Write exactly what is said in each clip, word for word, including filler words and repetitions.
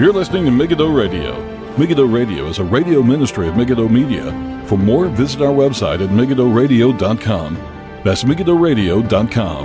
You're listening to Megiddo Radio. Megiddo Radio is a radio ministry of Megiddo Media. For more, visit our website at megiddo radio dot com. That's megiddo radio dot com.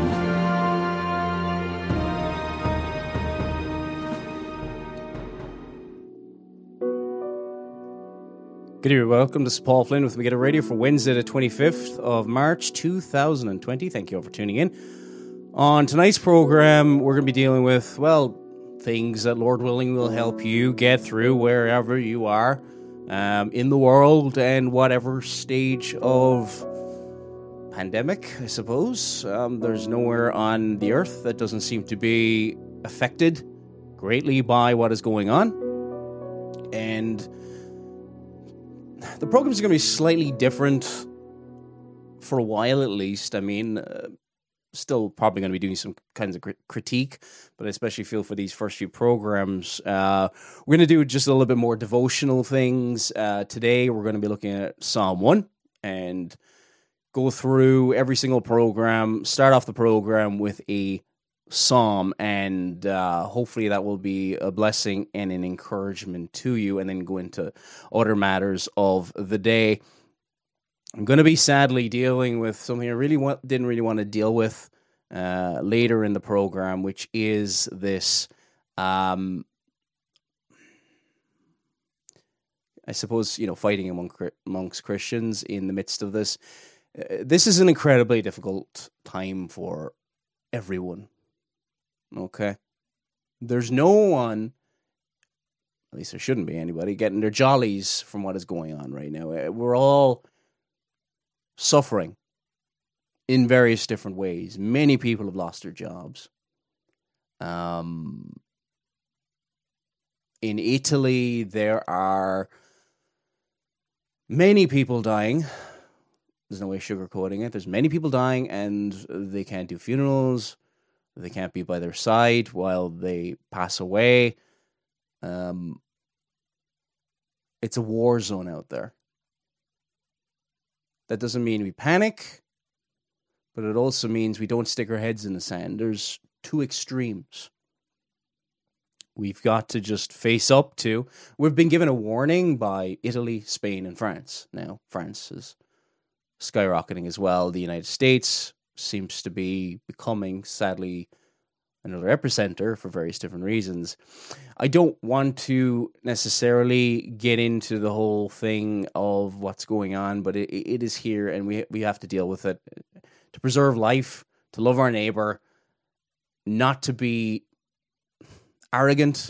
Good evening, welcome. This is Paul Flynn with Megiddo Radio for Wednesday the twenty-fifth of March two thousand twenty. Thank you all for tuning in. On tonight's program, we're going to be dealing with, well, things that, Lord willing, will help you get through wherever you are um, in the world and whatever stage of pandemic, I suppose. Um, there's nowhere on the earth that doesn't seem to be affected greatly by what is going on. And the program is going to be slightly different for a while, at least. I mean, uh, still probably going to be doing some kinds of crit- critique, but I especially feel for these first few programs, uh, we're going to do just a little bit more devotional things. Uh, today, we're going to be looking at Psalm one and go through every single program, start off the program with a psalm, and uh, hopefully that will be a blessing and an encouragement to you, and then go into other matters of the day. I'm going to be sadly dealing with something I really want, didn't really want to deal with uh, later in the program, which is this, um, I suppose, you know, fighting among, amongst Christians in the midst of this. Uh, this is an incredibly difficult time for everyone. Okay? There's no one, at least there shouldn't be anybody, getting their jollies from what is going on right now. We're all suffering in various different ways. Many people have lost their jobs. Um, in Italy, there are many people dying. There's no way sugarcoating it. There's many people dying, and they can't do funerals. They can't be by their side while they pass away. Um, it's a war zone out there. That doesn't mean we panic, but it also means we don't stick our heads in the sand. There's two extremes we've got to just face up to. We've been given a warning by Italy, Spain, and France. Now, France is skyrocketing as well. The United States seems to be becoming, sadly, another epicenter for various different reasons. I don't want to necessarily get into the whole thing of what's going on, but it, it is here, and we we have to deal with it to preserve life, to love our neighbor, not to be arrogant.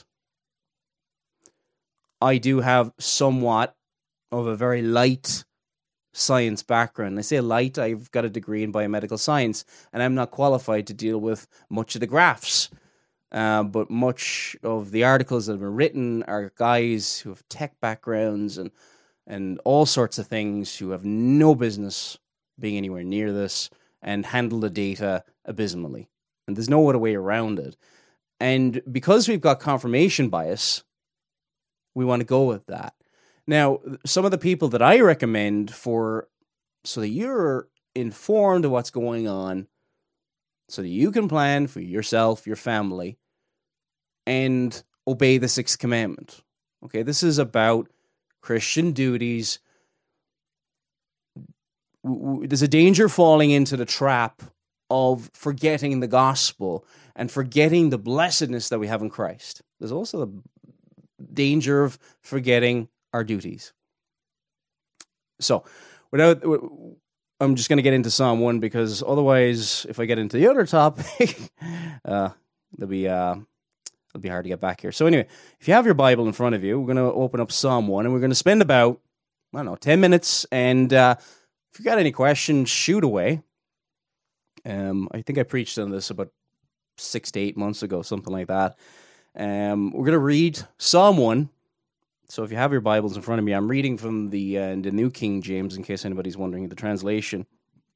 I do have somewhat of a very light science background. I say light, I've got a degree in biomedical science, and I'm not qualified to deal with much of the graphs. Uh, but much of the articles that have been written are guys who have tech backgrounds and and all sorts of things who have no business being anywhere near this and handle the data abysmally. And there's no other way around it. And because we've got confirmation bias, we want to go with that. Now, some of the people that I recommend for, so that you're informed of what's going on, so that you can plan for yourself, your family, and obey the sixth commandment. Okay, this is about Christian duties. There's a danger falling into the trap of forgetting the gospel and forgetting the blessedness that we have in Christ. There's also the danger of forgetting our duties. So, without, I'm just going to get into Psalm one, because otherwise, if I get into the other topic, uh, it'll be uh, it'll be hard to get back here. So anyway, if you have your Bible in front of you, we're going to open up Psalm one, and we're going to spend about, I don't know, ten minutes. And uh, if you got any questions, shoot away. Um, I think I preached on this about six to eight months ago, something like that. Um, we're going to read Psalm one. So if you have your Bibles in front of me, I'm reading from the uh, the New King James, in case anybody's wondering the translation.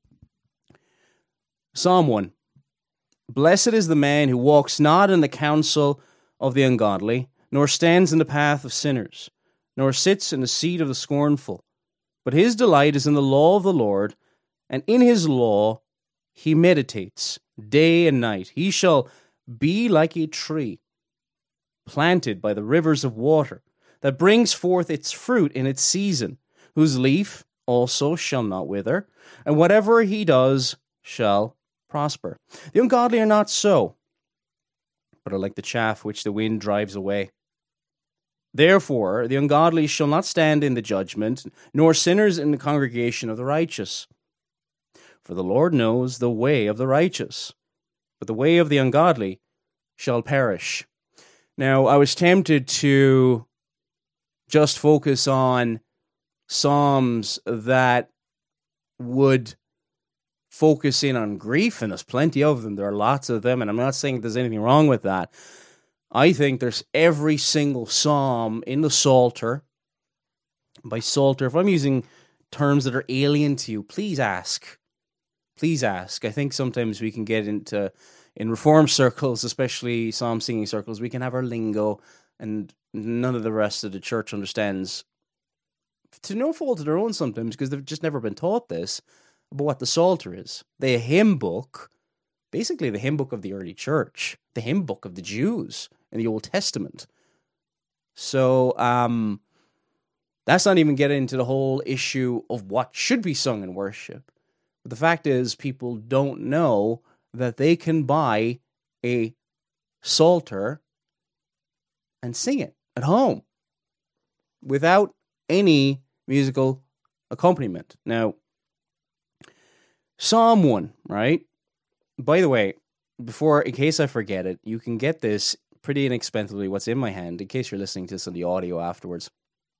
Psalm one. Blessed is the man who walks not in the counsel of the ungodly, nor stands in the path of sinners, nor sits in the seat of the scornful. But his delight is in the law of the Lord, and in his law he meditates day and night. He shall be like a tree planted by the rivers of water, that brings forth its fruit in its season, whose leaf also shall not wither, and whatever he does shall prosper. The ungodly are not so, but are like the chaff which the wind drives away. Therefore, the ungodly shall not stand in the judgment, nor sinners in the congregation of the righteous. For the Lord knows the way of the righteous, but the way of the ungodly shall perish. Now, I was tempted to just focus on psalms that would focus in on grief, and there's plenty of them. There are lots of them, and I'm not saying there's anything wrong with that. I think there's every single psalm in the Psalter. By Psalter, if I'm using terms that are alien to you, please ask. Please ask. I think sometimes we can get into, in Reform circles, especially psalm singing circles, we can have our lingo, and none of the rest of the church understands, to no fault of their own sometimes, because they've just never been taught this, about what the Psalter is. The hymn book, basically the hymn book of the early church, the hymn book of the Jews in the Old Testament. So, um, that's not even getting into the whole issue of what should be sung in worship. But the fact is, people don't know that they can buy a Psalter and sing it at home without any musical accompaniment. Now, Psalm one, right? By the way, before, in case I forget it, you can get this pretty inexpensively, what's in my hand, in case you're listening to this on the audio afterwards.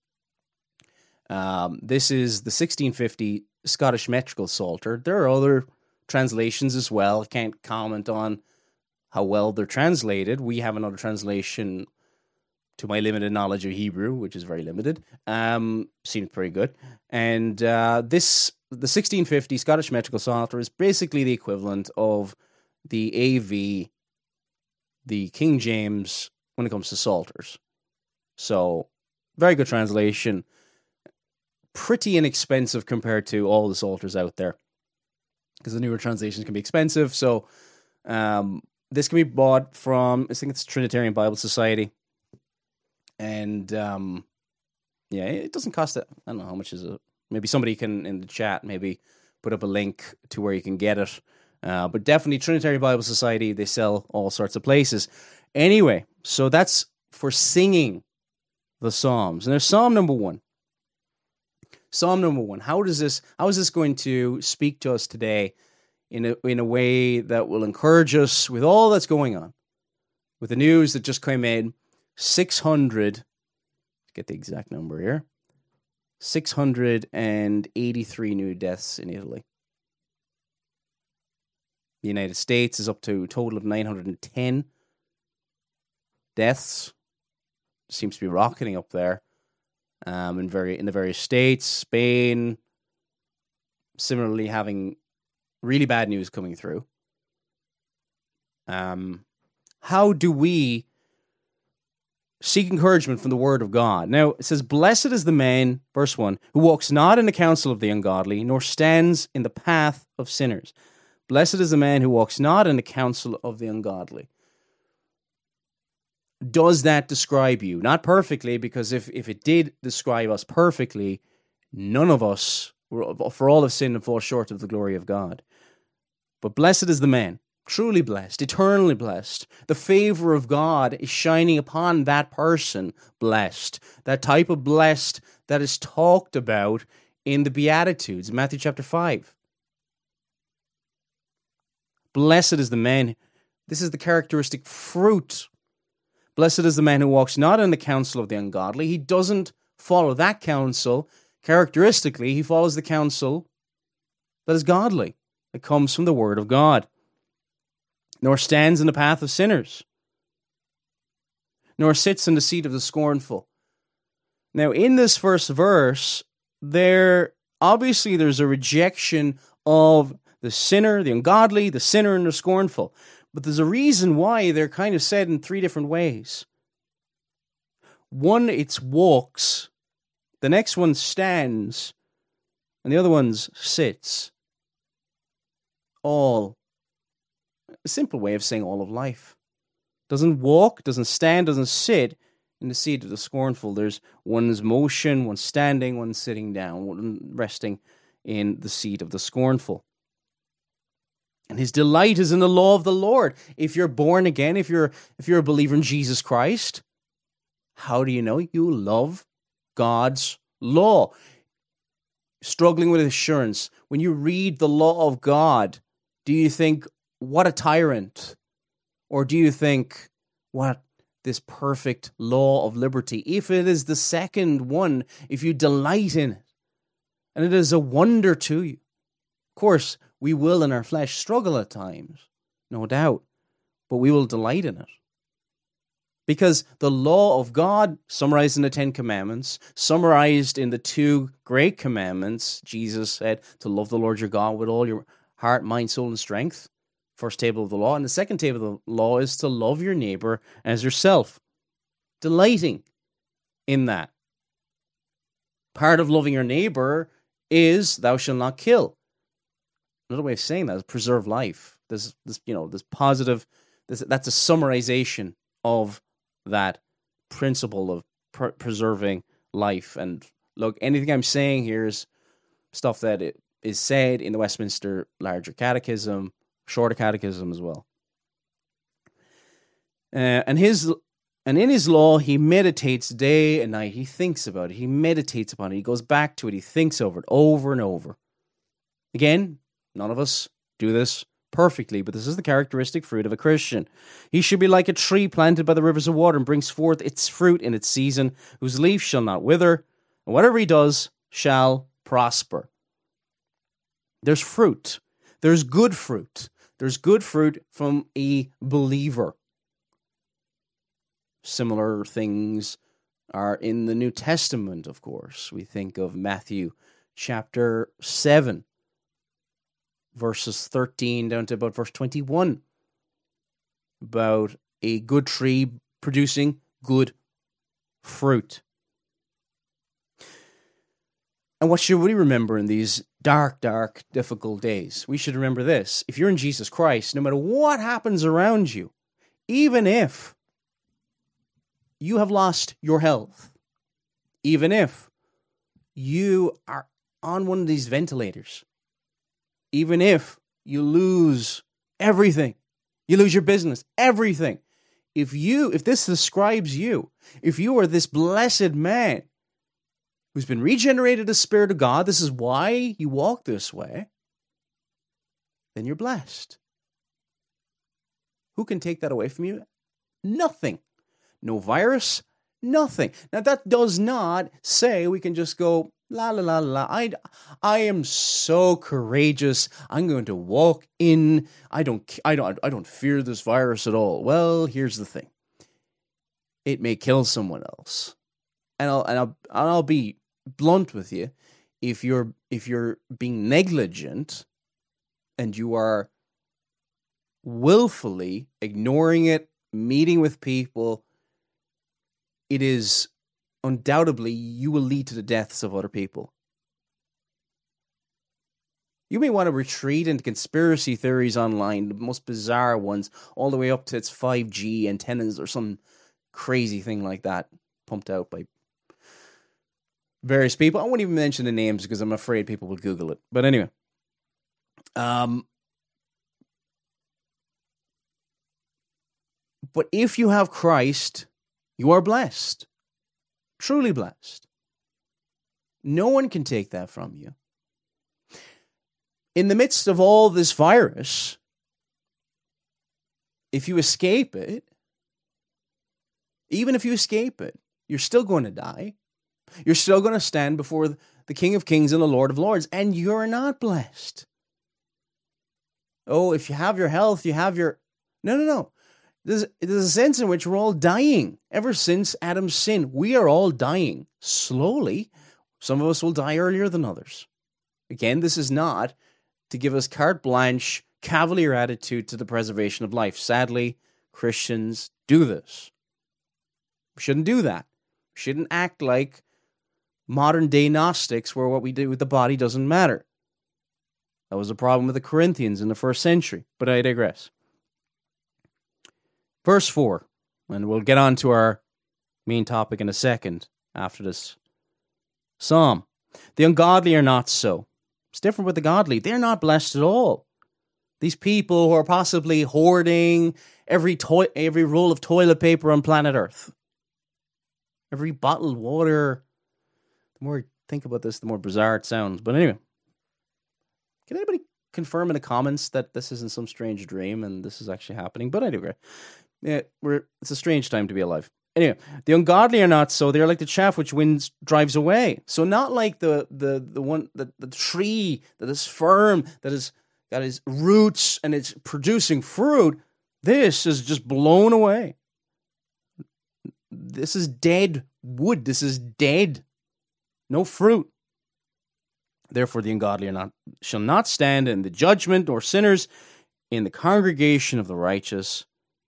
Um, this is the sixteen fifty Scottish Metrical Psalter. There are other translations as well. I can't comment on how well they're translated. We have another translation, to my limited knowledge of Hebrew, which is very limited. Um, seemed pretty good. And uh, this, the sixteen fifty Scottish Metrical Psalter is basically the equivalent of the A V, the King James, when it comes to Psalters. So, very good translation. Pretty inexpensive compared to all the Psalters out there, because the newer translations can be expensive. So, um, this can be bought from, I think it's Trinitarian Bible Society. And, um, yeah, it doesn't cost it. I don't know how much is it. Maybe somebody can, in the chat, maybe put up a link to where you can get it. Uh, but definitely Trinitarian Bible Society, they sell all sorts of places. Anyway, so that's for singing the Psalms. And there's Psalm number one. Psalm number one. How does this, how is this going to speak to us today in a, in a way that will encourage us with all that's going on? With the news that just came in, six hundred, get the exact number here, six hundred eighty-three new deaths in Italy. The United States is up to a total of nine hundred ten deaths. Seems to be rocketing up there. Um, in very in the various states, Spain, similarly having really bad news coming through. Um, how do we seek encouragement from the Word of God? Now, it says, "Blessed is the man," verse one, "who walks not in the counsel of the ungodly, nor stands in the path of sinners. Blessed is the man who walks not in the counsel of the ungodly." Does that describe you? Not perfectly, because if, if it did describe us perfectly, none of us, for all have sinned and fall short of the glory of God. But blessed is the man, truly blessed, eternally blessed. The favor of God is shining upon that person, blessed. That type of blessed that is talked about in the Beatitudes, Matthew chapter five. Blessed is the man. This is the characteristic fruit. Blessed is the man who walks not in the counsel of the ungodly. He doesn't follow that counsel. Characteristically, he follows the counsel that is godly, that comes from the Word of God. Nor stands in the path of sinners, nor sits in the seat of the scornful. Now, in this first verse, there obviously there's a rejection of the sinner, the ungodly, the sinner, and the scornful. But there's a reason why they're kind of said in three different ways. One, it's walks. The next one stands. And the other one's sits. All. A simple way of saying all of life. Doesn't walk, doesn't stand, doesn't sit in the seat of the scornful. There's one's motion, one standing, one sitting down, one resting in the seat of the scornful. And his delight is in the law of the Lord. If you're born again, if you're if you're a believer in Jesus Christ, how do you know? You love God's law. Struggling with assurance. When you read the law of God, do you think, what a tyrant? Or do you think, what this perfect law of liberty? If it is the second one, if you delight in it, and it is a wonder to you. Of course, we will in our flesh struggle at times, no doubt, but we will delight in it. Because the law of God, summarized in the Ten Commandments, summarized in the two great commandments, Jesus said to love the Lord your God with all your heart, mind, soul, and strength. First table of the law. And the second table of the law is to love your neighbor as yourself. Delighting in that. Part of loving your neighbor is thou shalt not kill. Another way of saying that is preserve life. This, this, you know, this positive, this, that's a summarization of that principle of pr- preserving life. And look, anything I'm saying here is stuff that it is said in the Westminster Larger Catechism, Shorter Catechism as well. Uh, and his and in his law, he meditates day and night. He thinks about it. He meditates upon it. He goes back to it. He thinks over it over and over. Again, none of us do this perfectly, but this is the characteristic fruit of a Christian. He should be like a tree planted by the rivers of water and brings forth its fruit in its season, whose leaf shall not wither, and whatever he does shall prosper. There's fruit. There's good fruit. There's good fruit from a believer. Similar things are in the New Testament, of course. We think of Matthew chapter seven, verses thirteen down to about verse twenty-one, about a good tree producing good fruit. And what should we remember in these dark, dark, difficult days? We should remember this. If you're in Jesus Christ, no matter what happens around you, even if you have lost your health, even if you are on one of these ventilators, even if you lose everything, you lose your business, everything, if you, if this describes you, if you are this blessed man who's been regenerated as Spirit of God, this is why you walk this way, then you're blessed. Who can take that away from you? Nothing. No virus, nothing. Now that does not say we can just go, la la la la, I, I am so courageous, I'm going to walk in, I don't, I don't, I don't fear this virus at all. Well, here's the thing. It may kill someone else. And I'll, and I'll, and I'll be blunt with you. If you're, if you're being negligent and you are willfully ignoring it, meeting with people, it is undoubtedly you will lead to the deaths of other people. You may want to retreat into conspiracy theories online, the most bizarre ones, all the way up to its five G antennas or some crazy thing like that, pumped out by various people. I won't even mention the names because I'm afraid people will Google it. But anyway, um, but if you have Christ, you are blessed, truly blessed. No one can take that from you. In the midst of all this virus, if you escape it, even if you escape it, you're still going to die. You're still going to stand before the King of Kings and the Lord of Lords, and you're not blessed. Oh, if you have your health, you have your... No, no, no. There's, there's a sense in which we're all dying. Ever since Adam's sin, we are all dying slowly. Some of us will die earlier than others. Again, this is not to give us carte blanche, cavalier attitude to the preservation of life. Sadly, Christians do this. We shouldn't do that. We shouldn't act like modern day Gnostics where what we do with the body doesn't matter. That was a problem with the Corinthians in the first century, but I digress. Verse four, and we'll get on to our main topic in a second after this psalm. The ungodly are not so. It's different with the godly. They're not blessed at all. These people who are possibly hoarding every to- every roll of toilet paper on planet Earth, every bottled water. The more I think about this, the more bizarre it sounds. But anyway, can anybody confirm in the comments that this isn't some strange dream and this is actually happening? But anyway, yeah, we're, it's a strange time to be alive. Anyway, the ungodly are not so. They are like the chaff which wind drives away. So not like the the the one the, the tree that is firm, that is got its roots and it's producing fruit. This is just blown away. This is dead wood. This is dead. No fruit. Therefore, the ungodly are not shall not stand in the judgment, or sinners in the congregation of the righteous.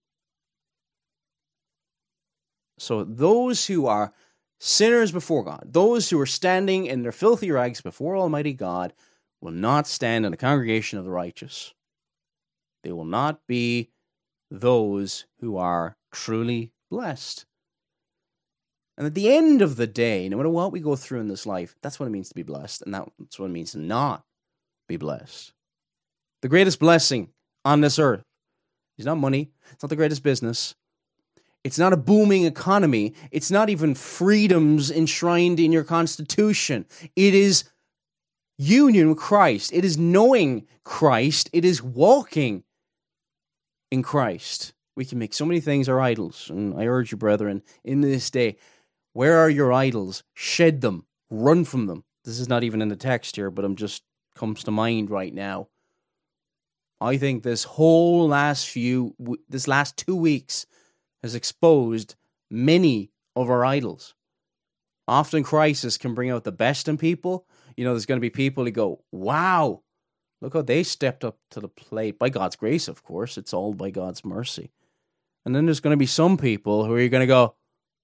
So those who are sinners before God, those who are standing in their filthy rags before Almighty God, will not stand in the congregation of the righteous. They will not be those who are truly blessed. And at the end of the day, no matter what we go through in this life, that's what it means to be blessed, and that's what it means to not be blessed. The greatest blessing on this earth is not money. It's not the greatest business. It's not a booming economy. It's not even freedoms enshrined in your constitution. It is union with Christ. It is knowing Christ. It is walking in Christ. We can make so many things our idols. And I urge you, brethren, in this day, where are your idols? Shed them. Run from them. This is not even in the text here, but it just comes to mind right now. I think this whole last few, this last two weeks has exposed many of our idols. Often crisis can bring out the best in people. You know, there's going to be people who go, wow, look how they stepped up to the plate. By God's grace, of course. It's all by God's mercy. And then there's going to be some people who are going to go,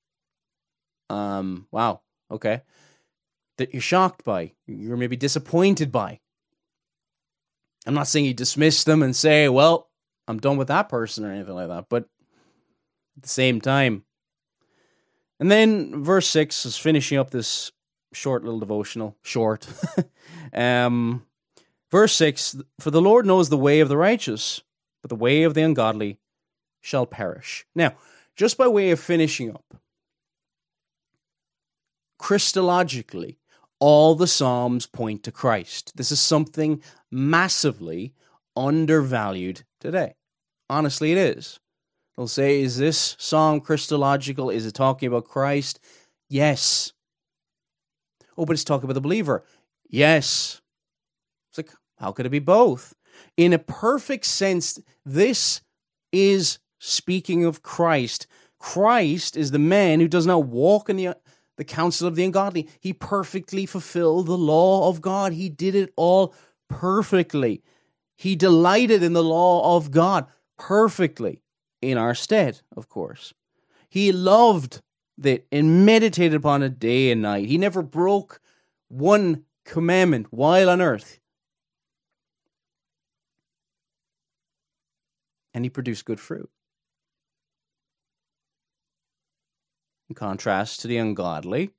um, wow, okay, that you're shocked by. You're maybe disappointed by. I'm not saying you dismiss them and say, well, I'm done with that person or anything like that, but at the same time. And then verse six is finishing up this short little devotional. Short. um, verse six, for the Lord knows the way of the righteous, but the way of the ungodly shall perish. Now, just by way of finishing up, Christologically, all the Psalms point to Christ. This is something massively undervalued today. Honestly, it is. They'll say, is this psalm Christological? Is it talking about Christ? Yes. Oh, but it's talking about the believer. Yes. It's like, how could it be both? In a perfect sense, this is speaking of Christ. Christ is the man who does not walk in the, the counsel of the ungodly. He perfectly fulfilled the law of God. He did it all perfectly. He delighted in the law of God perfectly. In our stead, of course. He loved it and meditated upon it day and night. He never broke one commandment while on earth. And he produced good fruit. In contrast to the ungodly,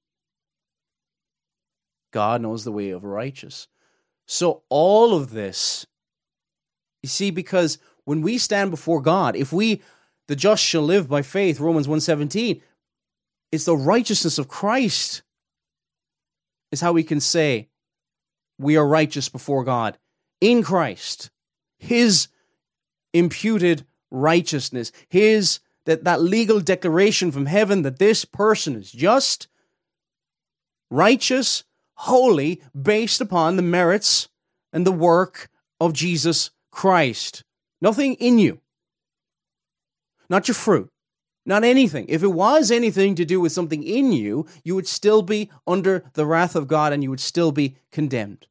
God knows the way of the righteous. So all of this, you see, because when we stand before God, if we, the just shall live by faith, Romans one seventeen, it's the righteousness of Christ is how we can say we are righteous before God. In Christ, His imputed righteousness, His, that, that legal declaration from heaven that this person is just, righteous, holy, based upon the merits and the work of Jesus Christ. Nothing in you. Not your fruit. Not anything. If it was anything to do with something in you, you would still be under the wrath of God and you would still be condemned.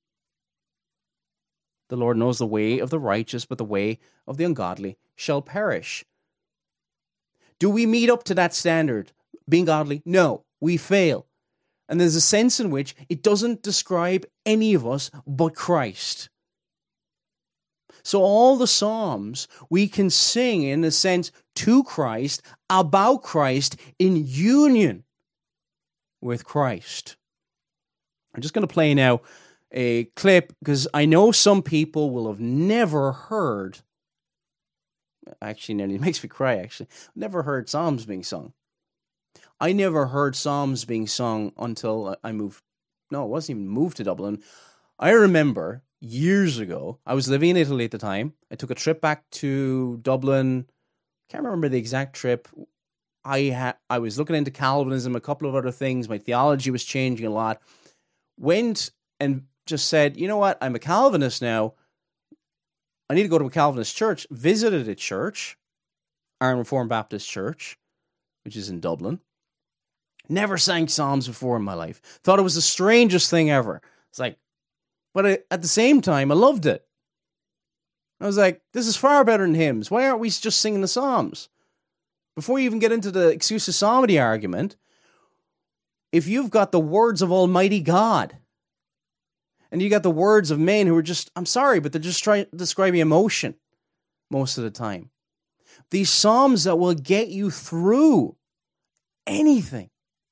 The Lord knows the way of the righteous, but the way of the ungodly shall perish. Do we meet up to that standard, being godly? No, we fail. And there's a sense in which it doesn't describe any of us but Christ. So all the Psalms we can sing, in a sense, to Christ, about Christ, in union with Christ. I'm just going to play now a clip, because I know some people will have never heard, actually, nearly makes me cry, actually, never heard Psalms being sung. I never heard Psalms being sung until I moved, no, it wasn't even moved to Dublin. I remember years ago, I was living in Italy at the time. I took a trip back to Dublin. Can't remember the exact trip. I ha- I was looking into Calvinism, a couple of other things. My theology was changing a lot. Went and just said, you know what? I'm a Calvinist now. I need to go to a Calvinist church. Visited a church, Iron Reformed Baptist Church, which is in Dublin. Never sang Psalms before in my life. Thought it was the strangest thing ever. It's like, but I, at the same time, I loved it. I was like, this is far better than hymns. Why aren't we just singing the Psalms? Before you even get into the excuse of psalmody argument, if you've got the words of Almighty God, and you got the words of men who are just, I'm sorry, but they're just trying to describe emotion most of the time. These Psalms that will get you through anything.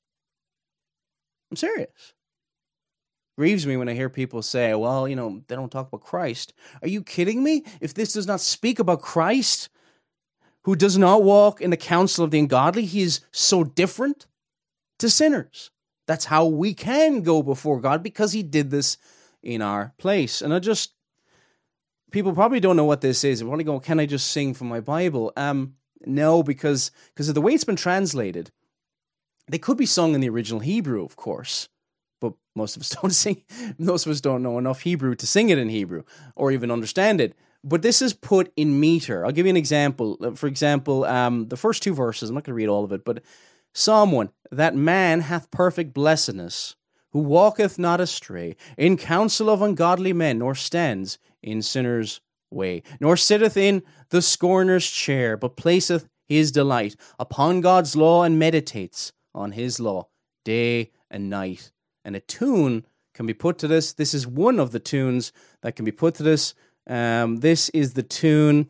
I'm serious. Grieves me when I hear people say, well, you know, they don't talk about Christ. Are you kidding me? If this does not speak about Christ, who does not walk in the counsel of the ungodly, he is so different to sinners. That's how we can go before God, because he did this in our place. And I just, people probably don't know what this is. They're probably going, can I just sing from my Bible? Um, no, because because of the way it's been translated, they could be sung in the original Hebrew, of course. But most of us don't sing, most of us don't know enough Hebrew to sing it in Hebrew or even understand it. But this is put in meter. I'll give you an example. For example, um, the first two verses, I'm not going to read all of it, but Psalm one, that man hath perfect blessedness, who walketh not astray, in counsel of ungodly men, nor stands in sinners' way, nor sitteth in the scorner's chair, but placeth his delight upon God's law, and meditates on his law day and night. And a tune can be put to this. This is one of the tunes that can be put to this. Um, this is the tune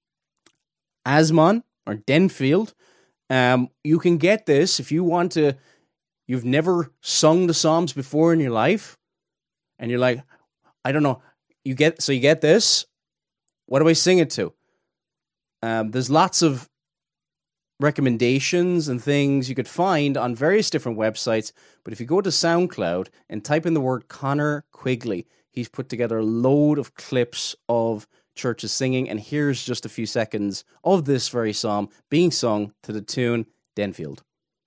Asmon, or Denfield. Um, you can get this if you want to. You've never sung the Psalms before in your life, and you're like, I don't know. You get so you get this. What do I sing it to? Um, there's lots of recommendations and things you could find on various different websites. But if you go to SoundCloud and type in the word Connor Quigley, he's put together a load of clips of churches singing, and here's just a few seconds of this very psalm being sung to the tune Denfield.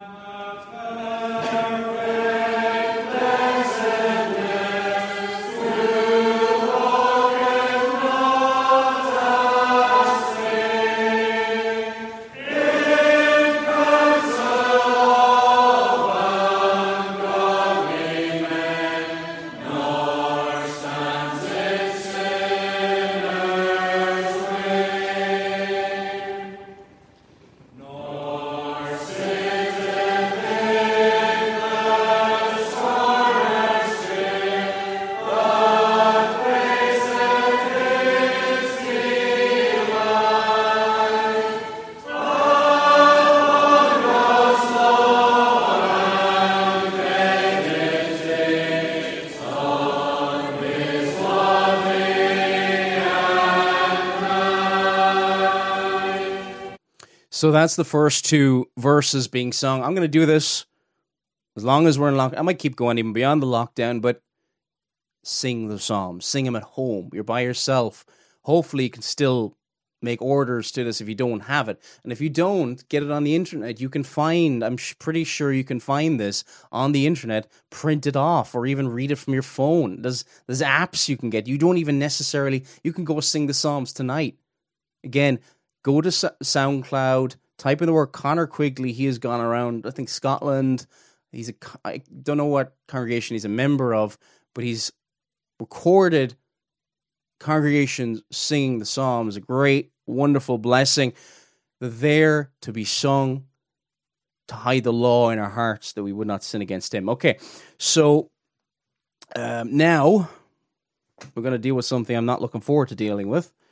So that's the first two verses being sung. I'm going to do this as long as we're in lockdown. I might keep going even beyond the lockdown, but sing the Psalms. Sing them at home. You're by yourself. Hopefully you can still make orders to this if you don't have it. And if you don't, get it on the internet. You can find, I'm sh- pretty sure you can find this on the internet, print it off, or even read it from your phone. There's, there's apps you can get. You don't even necessarily, you can go sing the Psalms tonight. Again, go to SoundCloud, type in the word Connor Quigley. He has gone around, I think, Scotland. He's a, I don't know what congregation he's a member of, but he's recorded congregations singing the Psalms. A great, wonderful blessing. They're there to be sung, to hide the law in our hearts, that we would not sin against him. Okay, so um, now we're going to deal with something I'm not looking forward to dealing with.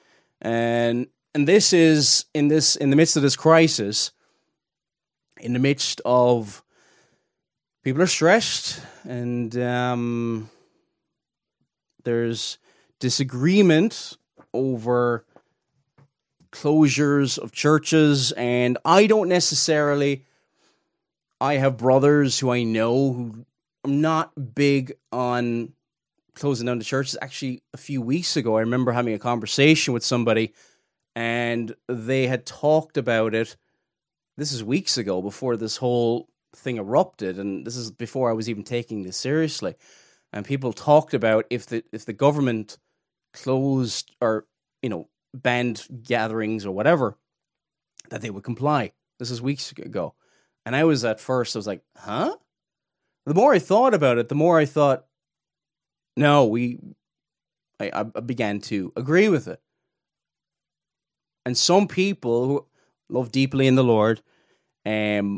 And and this is in this in the midst of this crisis, in the midst of people are stressed, and um, there's disagreement over closures of churches, and I don't necessarily. I have brothers who I know who are not big on closing down the churches. Actually, a few weeks ago, I remember having a conversation with somebody, and they had talked about it. This is weeks ago, before this whole thing erupted, and this is before I was even taking this seriously. And people talked about if the if the government closed or, you know, banned gatherings or whatever, that they would comply. This is weeks ago. And I was at first, I was like, huh? The more I thought about it, the more I thought, no, we, I, I began to agree with it. And some people who love deeply in the Lord, um,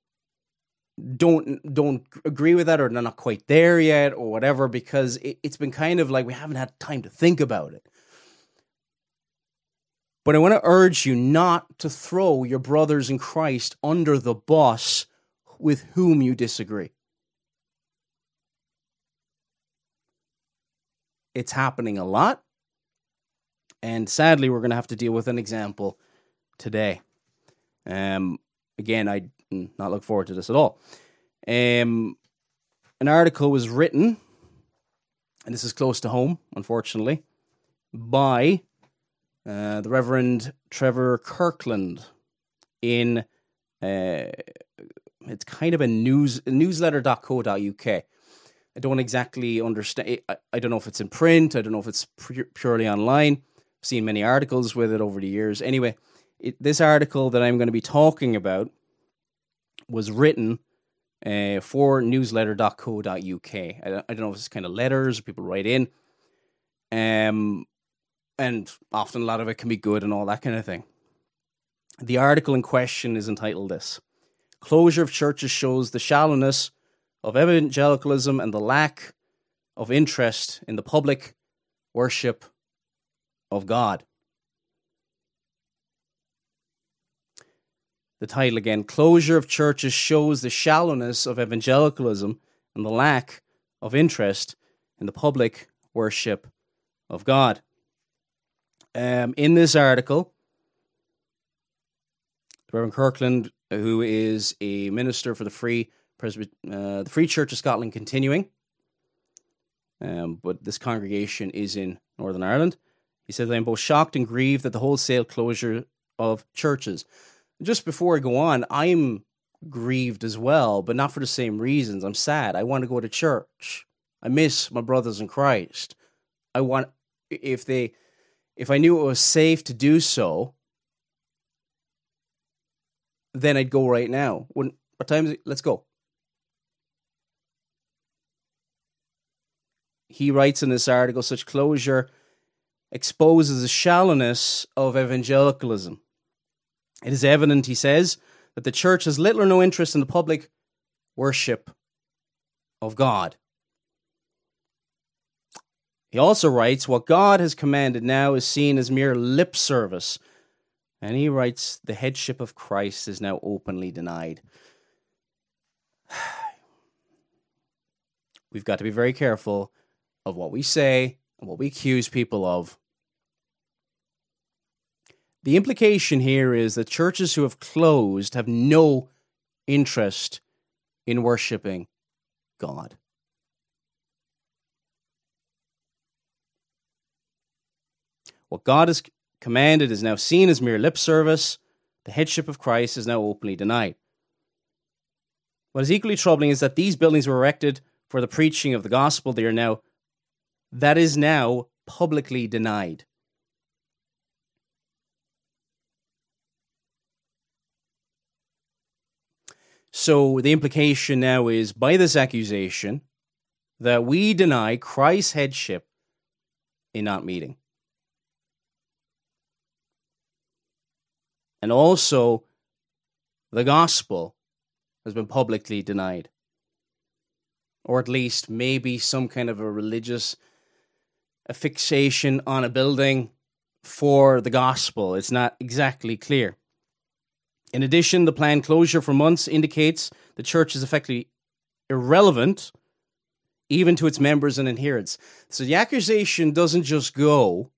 don't don't agree with that, or they're not quite there yet, or whatever, because it, it's been kind of like we haven't had time to think about it. But I want to urge you not to throw your brothers in Christ under the bus with whom you disagree. It's happening a lot. And sadly, we're going to have to deal with an example today. Um, again, I not look forward to this at all. Um, an article was written, and this is close to home, unfortunately, by uh, the Reverend Trevor Kirkland in, uh, it's kind of a news newsletter dot co dot uk. I don't exactly understand. I, I don't know if it's in print. I don't know if it's pu- purely online. I've seen many articles with it over the years. Anyway, it, this article that I'm going to be talking about was written uh, for newsletter dot co dot uk. I, I don't know if it's kind of letters people write in. Um, and often a lot of it can be good and all that kind of thing. The article in question is entitled this: Closure of Churches Shows the Shallowness of Evangelicalism and the Lack of Interest in the Public Worship of God. The title again: Closure of Churches Shows the Shallowness of Evangelicalism and the Lack of Interest in the Public Worship of God. Um, in this article, Reverend Kirkland, who is a minister for the Free Presby- uh, the Free Church of Scotland Continuing, um, but this congregation is in Northern Ireland. He says, I am both shocked and grieved at the wholesale closure of churches. Just before I go on, I'm grieved as well, but not for the same reasons. I'm sad. I want to go to church. I miss my brothers in Christ. I want, if they, if I knew it was safe to do so, then I'd go right now. When, what time is it? Let's go. He writes in this article, such closure exposes the shallowness of evangelicalism. It is evident, he says, that the church has little or no interest in the public worship of God. He also writes, what God has commanded now is seen as mere lip service. And he writes, the headship of Christ is now openly denied. We've got to be very careful of what we say and what we accuse people of. The implication here is that churches who have closed have no interest in worshiping God. What God has commanded is now seen as mere lip service. The headship of Christ is now openly denied. What is equally troubling is that these buildings were erected for the preaching of the gospel. They are now, that is now publicly denied. So the implication now is, by this accusation, that we deny Christ's headship in not meeting. And also, the gospel has been publicly denied. Or at least maybe some kind of a religious a fixation on a building for the gospel. It's not exactly clear. In addition, the planned closure for months indicates the church is effectively irrelevant even to its members and adherents. So the accusation doesn't just go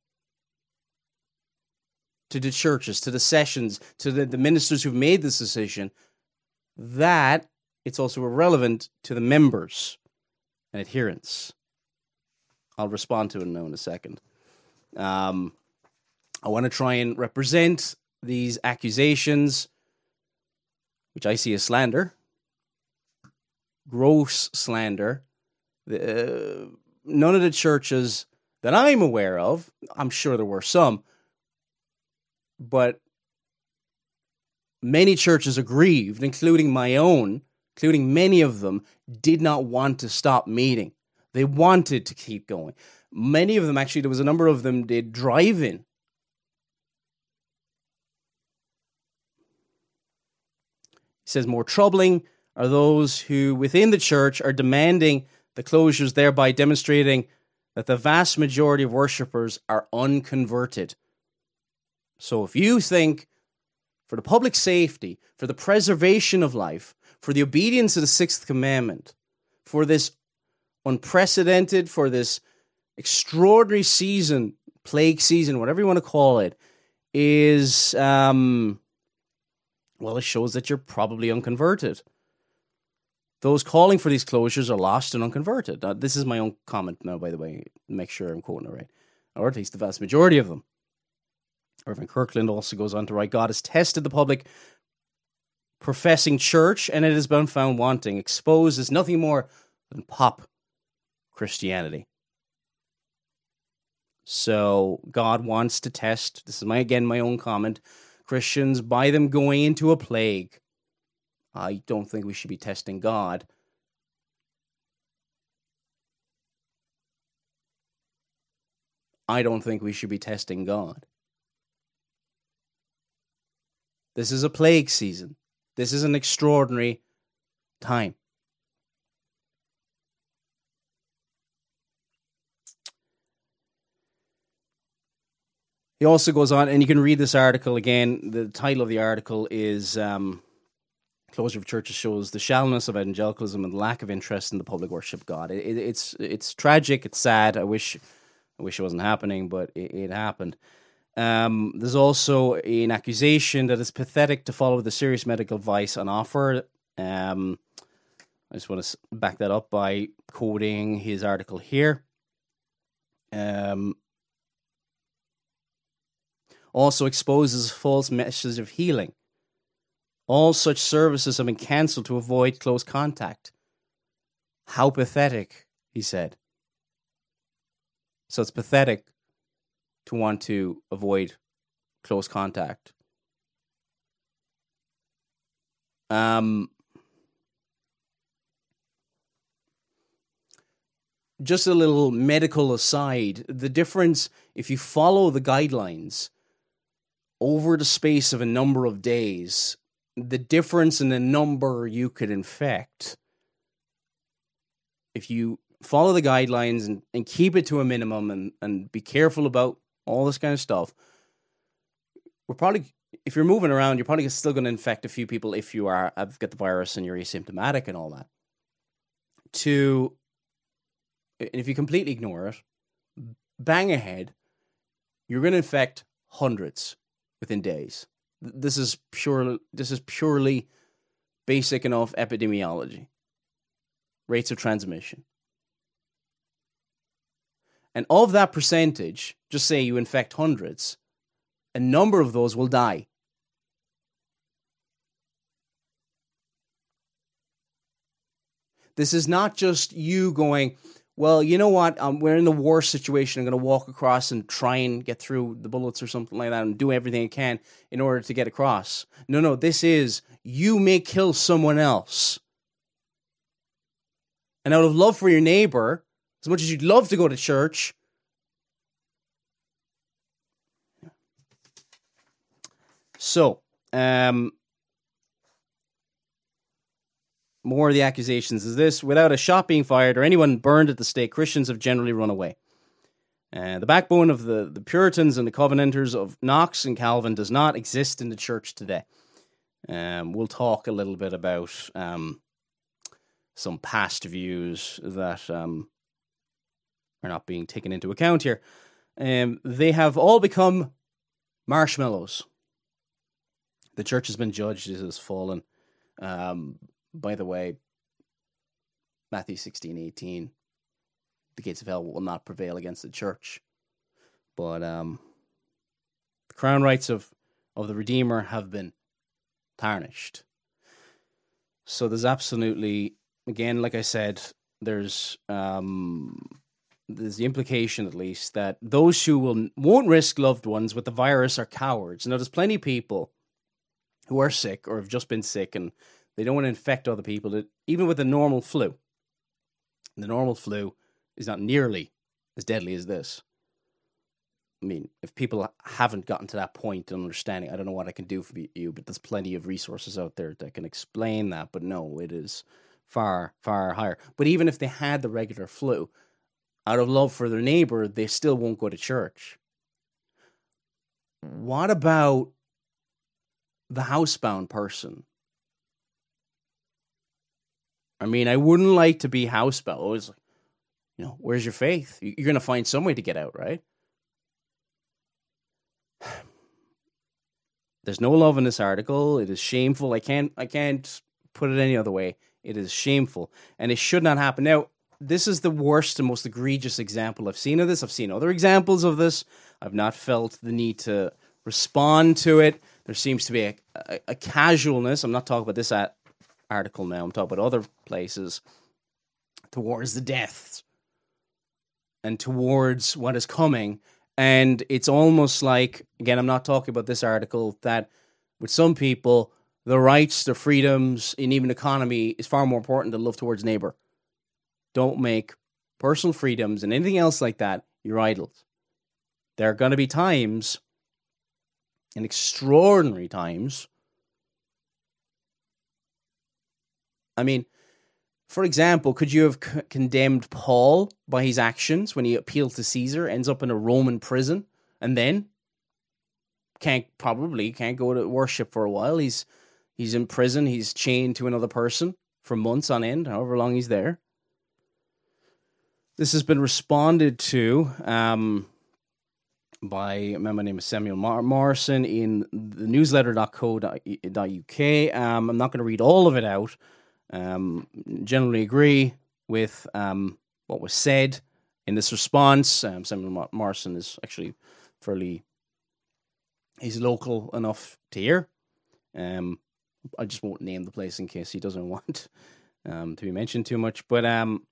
to the churches, to the sessions, to the, the ministers who've made this decision, that it's also irrelevant to the members and adherents. I'll respond to it now in a second. Um, I want to try and represent these accusations, which I see as slander, gross slander. The, uh, none of the churches that I'm aware of, I'm sure there were some, but many churches aggrieved, including my own, including many of them, did not want to stop meeting. They wanted to keep going. Many of them, actually, there was a number of them did drive-in. He says, more troubling are those who within the church are demanding the closures, thereby demonstrating that the vast majority of worshippers are unconverted. So if you think for the public safety, for the preservation of life, for the obedience of the sixth commandment, for this unprecedented, for this extraordinary season, plague season, whatever you want to call it, is, um, well, it shows that you're probably unconverted. Those calling for these closures are lost and unconverted. Now, this is my own comment now, by the way. Make sure I'm quoting it right. Or at least the vast majority of them. Irvin Kirkland also goes on to write, God has tested the public professing church, and it has been found wanting. Exposed as nothing more than pop Christianity. So God wants to test, this is my again my own comment, Christians by them going into a plague. I don't think we should be testing God. I don't think we should be testing God. This is a plague season. This is an extraordinary time. He also goes on, and you can read this article again. The title of the article is um, Closure of Churches Shows the Shallowness of Evangelicalism and the Lack of Interest in the Public Worship of God. It, it, it's it's tragic, it's sad. I wish I wish it wasn't happening, but it, it happened. Um, there's also an accusation that it's pathetic to follow the serious medical advice on offer. Um, I just want to back that up by quoting his article here. Um, also exposes false messages of healing. All such services have been cancelled to avoid close contact. How pathetic, he said. So it's pathetic to want to avoid close contact. Um, just a little medical aside, the difference, if you follow the guidelines over the space of a number of days, the difference in the number you could infect, if you follow the guidelines and, and keep it to a minimum and, and be careful about all this kind of stuff, we're probably, if you're moving around, you're probably still going to infect a few people if you are, have got the virus and you're asymptomatic and all that. To, if you completely ignore it, bang ahead, you're going to infect hundreds within days. This is pure. This is purely basic enough epidemiology. Rates of transmission. And of that percentage, just say you infect hundreds, a number of those will die. This is not just you going, well, you know what, um, we're in the war situation, I'm going to walk across and try and get through the bullets or something like that and do everything I can in order to get across. No, no, this is, you may kill someone else. And out of love for your neighbor, as much as you'd love to go to church, so, um, more of the accusations is this: without a shop being fired or anyone burned at the stake, Christians have generally run away. Uh, the backbone of the, the Puritans and the Covenanters of Knox and Calvin does not exist in the church today. Um, we'll talk a little bit about um, some past views that um, are not being taken into account here. Um, they have all become marshmallows. The church has been judged, it has fallen. Um, by the way, Matthew sixteen eighteen, the gates of hell will not prevail against the church. But um, the crown rights of, of the Redeemer have been tarnished. So there's absolutely, again, like I said, there's um, there's the implication, at least, that those who will, won't risk loved ones with the virus are cowards. Now, there's plenty of people who are sick or have just been sick and they don't want to infect other people, that, even with the normal flu. The normal flu is not nearly as deadly as this. I mean, if people haven't gotten to that point in understanding, I don't know what I can do for you, but there's plenty of resources out there that can explain that. But no, it is far, far higher. But even if they had the regular flu, out of love for their neighbor, they still won't go to church. What about the housebound person? I mean, I wouldn't like to be housebound. Oh, it's like, you know, where's your faith? You're going to find some way to get out, right? There's no love in this article. It is shameful. I can't, I can't put it any other way. It is shameful, and it should not happen. Now, this is the worst and most egregious example I've seen of this. I've seen other examples of this. I've not felt the need to respond to it. There seems to be a, a, a casualness. I'm not talking about this at article now. I'm talking about other places towards the deaths and towards what is coming. And it's almost like, again, I'm not talking about this article, that with some people, the rights, the freedoms, and even economy is far more important than love towards neighbor. Don't make personal freedoms and anything else like that your idols. There are going to be times, and extraordinary times. I mean, for example, could you have c- condemned Paul by his actions when he appealed to Caesar, ends up in a Roman prison, and then can't probably can't go to worship for a while? He's he's in prison. He's chained to another person for months on end, however long he's there. This has been responded to um, by a man named Samuel Mar- Morrison in the newsletter dot co dot U K. Um, I'm not going to read all of it out. Um, generally agree with um, what was said in this response. Um, Samuel Mar- Morrison is actually fairly, he's local enough to hear. Um, I just won't name the place in case he doesn't want um, to be mentioned too much. But um,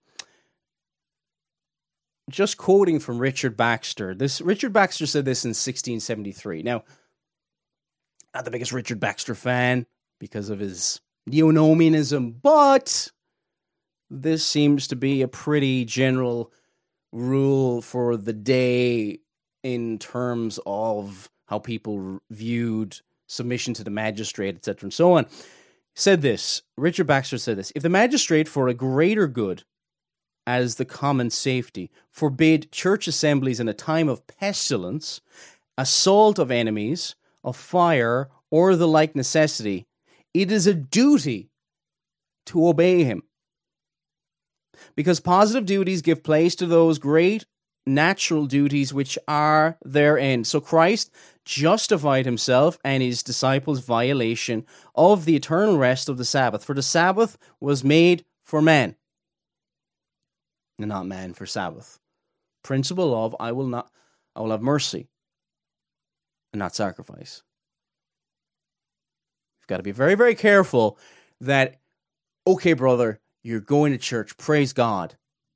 just quoting from Richard Baxter, this Richard Baxter said this in sixteen seventy-three. Now, not the biggest Richard Baxter fan because of his neo-nomianism, but this seems to be a pretty general rule for the day in terms of how people viewed submission to the magistrate, et cetera, and so on. Said this, Richard Baxter said this: if the magistrate, for a greater good as the common safety, forbid church assemblies in a time of pestilence, assault of enemies, of fire, or the like necessity, it is a duty to obey him. Because positive duties give place to those great natural duties which are their end. So Christ justified himself and his disciples' violation of the eternal rest of the Sabbath. For the Sabbath was made for man, and not man for Sabbath. Principle of I will not, I will have mercy and not sacrifice. You've got to be very, very careful that, okay, brother, you're going to church, praise God.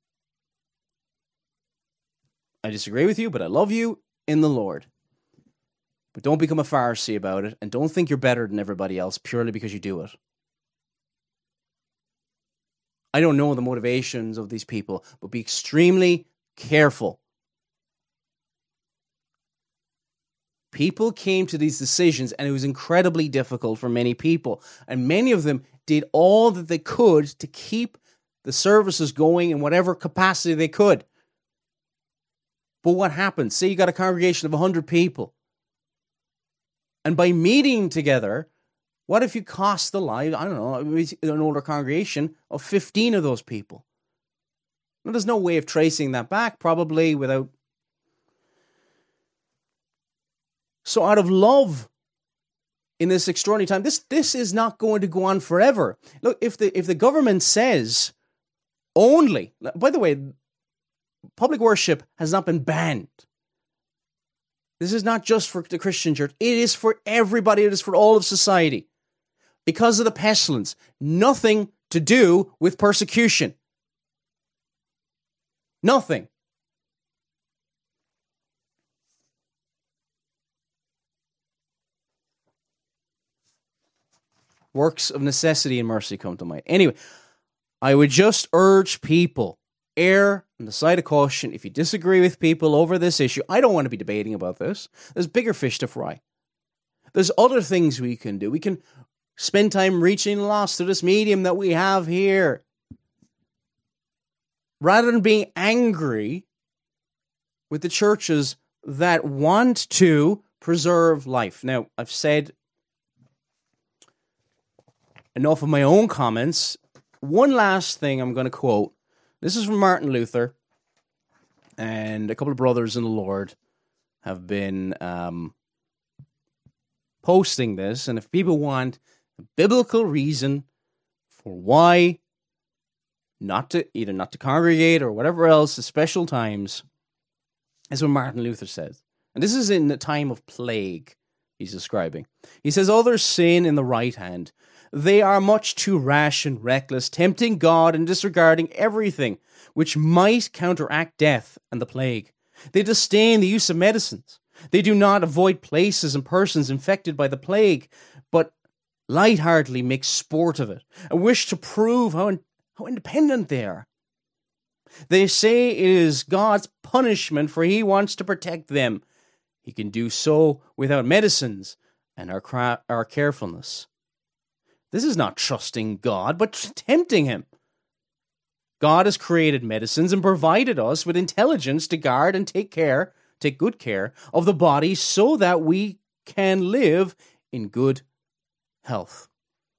I disagree with you, but I love you in the Lord. But don't become a Pharisee about it, and don't think you're better than everybody else purely because you do it. I don't know the motivations of these people, but be extremely careful. People came to these decisions, and it was incredibly difficult for many people. And many of them did all that they could to keep the services going in whatever capacity they could. But what happens? Say you got a congregation of one hundred people. And by meeting together, what if you cost the lives, I don't know, an older congregation of fifteen of those people? Now, there's no way of tracing that back, probably without. So out of love in this extraordinary time, this, this is not going to go on forever. Look, if the if the government says only, by the way, public worship has not been banned. This is not just for the Christian church. It is for everybody. It is for all of society. Because of the pestilence, nothing to do with persecution. Nothing. Works of necessity and mercy come to mind. Anyway, I would just urge people, err on the side of caution. If you disagree with people over this issue, I don't want to be debating about this. There's bigger fish to fry. There's other things we can do. We can spend time reaching the lost through this medium that we have here. Rather than being angry with the churches that want to preserve life. Now, I've said enough of my own comments. One last thing I'm going to quote. This is from Martin Luther. And a couple of brothers in the Lord have been um, posting this. And if people want a biblical reason for why not to, either not to congregate or whatever else, at special times, is what Martin Luther says. And this is in the time of plague he's describing. He says, others sin in the right hand. They are much too rash and reckless, tempting God and disregarding everything which might counteract death and the plague. They disdain the use of medicines. They do not avoid places and persons infected by the plague, but lightheartedly make sport of it and wish to prove how, in, how independent they are. They say it is God's punishment, for he wants to protect them. He can do so without medicines and our, cra- our carefulness. This is not trusting God, but tempting him. God has created medicines and provided us with intelligence to guard and take care, take good care of the body so that we can live in good health.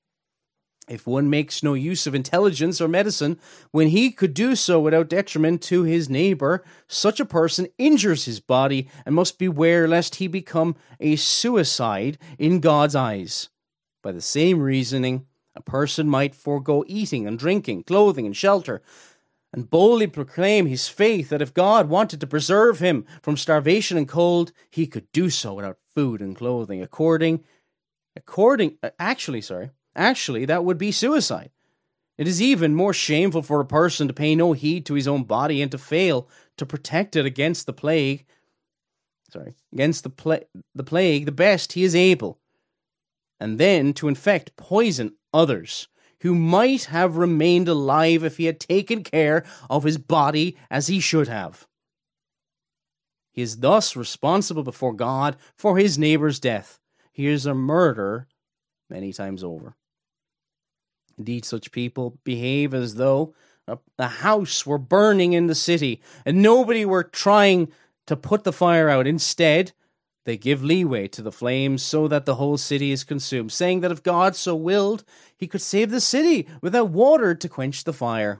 If one makes no use of intelligence or medicine, when he could do so without detriment to his neighbor, such a person injures his body and must beware lest he become a suicide in God's eyes. By the same reasoning, a person might forego eating and drinking, clothing and shelter, and boldly proclaim his faith that if God wanted to preserve him from starvation and cold, he could do so without food and clothing. According, according, actually, sorry, actually, that would be suicide. It is even more shameful for a person to pay no heed to his own body and to fail to protect it against the plague, sorry, against the, pla- the plague the best he is able, and then to infect, poison others who might have remained alive if he had taken care of his body as he should have. He is thus responsible before God for his neighbor's death. He is a murderer many times over. Indeed, such people behave as though a, a house were burning in the city and nobody were trying to put the fire out. Instead, they give leeway to the flames so that the whole city is consumed, saying that if God so willed, he could save the city without water to quench the fire.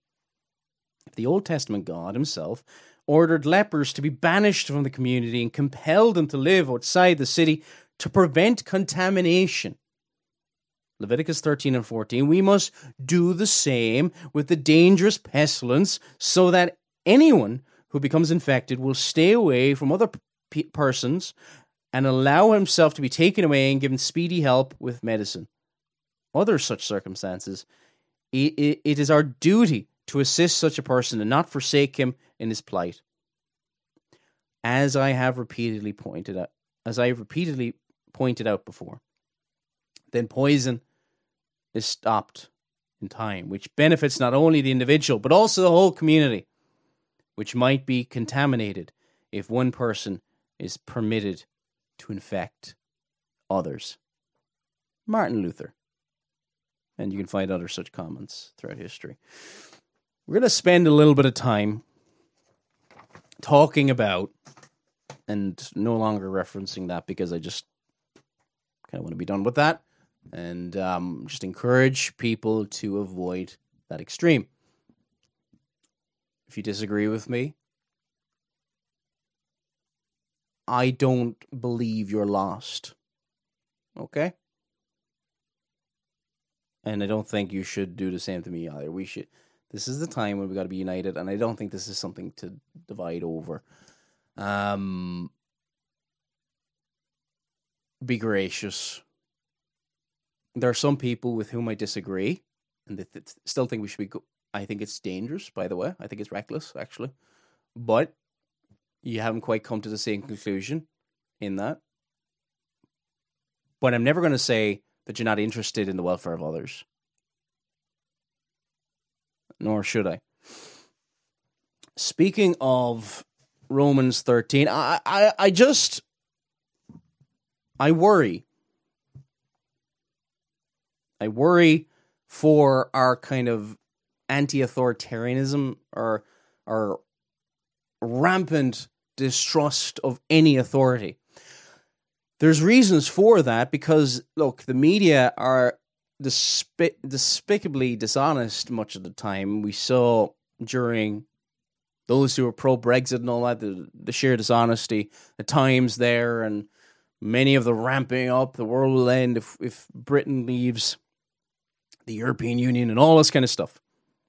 If the Old Testament God himself ordered lepers to be banished from the community and compelled them to live outside the city to prevent contamination, Leviticus thirteen and fourteen, we must do the same with the dangerous pestilence so that anyone who becomes infected will stay away from other p- persons and allow himself to be taken away and given speedy help with medicine. Other such circumstances, it, it, it is our duty to assist such a person and not forsake him in his plight. As I have repeatedly pointed out, as I have repeatedly pointed out before, then poison is stopped in time, which benefits not only the individual, but also the whole community, which might be contaminated if one person is permitted to infect others. Martin Luther. And you can find other such comments throughout history. We're going to spend a little bit of time talking about, and no longer referencing that because I just kind of want to be done with that, and um, just encourage people to avoid that extreme. If you disagree with me, I don't believe you're lost. Okay? And I don't think you should do the same to me either. We should. This is the time when we got to be united, and I don't think this is something to divide over. Um, be gracious. There are some people with whom I disagree, and they th- still think we should be. Go- I think it's dangerous. By the way, I think it's reckless, actually. But you haven't quite come to the same conclusion in that. But I'm never going to say that you're not interested in the welfare of others. Nor should I. Speaking of Romans thirteen, I, I, I just, I worry. I worry for our kind of anti-authoritarianism or, or rampant distrust of any authority. There's reasons for that because, look, the media are despi- despicably dishonest much of the time. We saw during those who were pro-Brexit and all that, the, the sheer dishonesty at times there, and many of the ramping up, the world will end if, if Britain leaves the European Union and all this kind of stuff.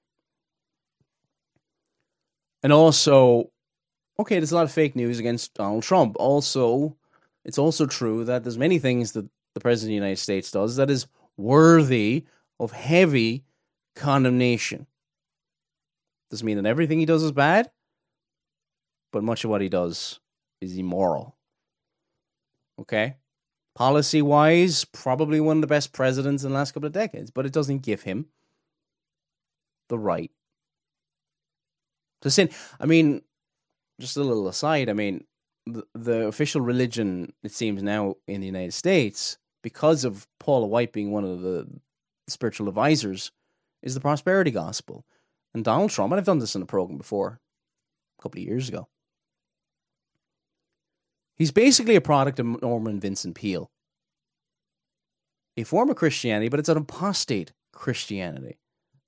And also, okay, there's a lot of fake news against Donald Trump. Also, it's also true that there's many things that the President of the United States does that is worthy of heavy condemnation. Doesn't mean that everything he does is bad, but much of what he does is immoral. Okay? Policy-wise, probably one of the best presidents in the last couple of decades, but it doesn't give him the right to sin. I mean, just a little aside, I mean, the, the official religion, it seems now in the United States, because of Paula White being one of the spiritual advisors, is the prosperity gospel. And Donald Trump, and I've done this in a program before, a couple of years ago, he's basically a product of Norman Vincent Peale. A form of Christianity, but it's an apostate Christianity.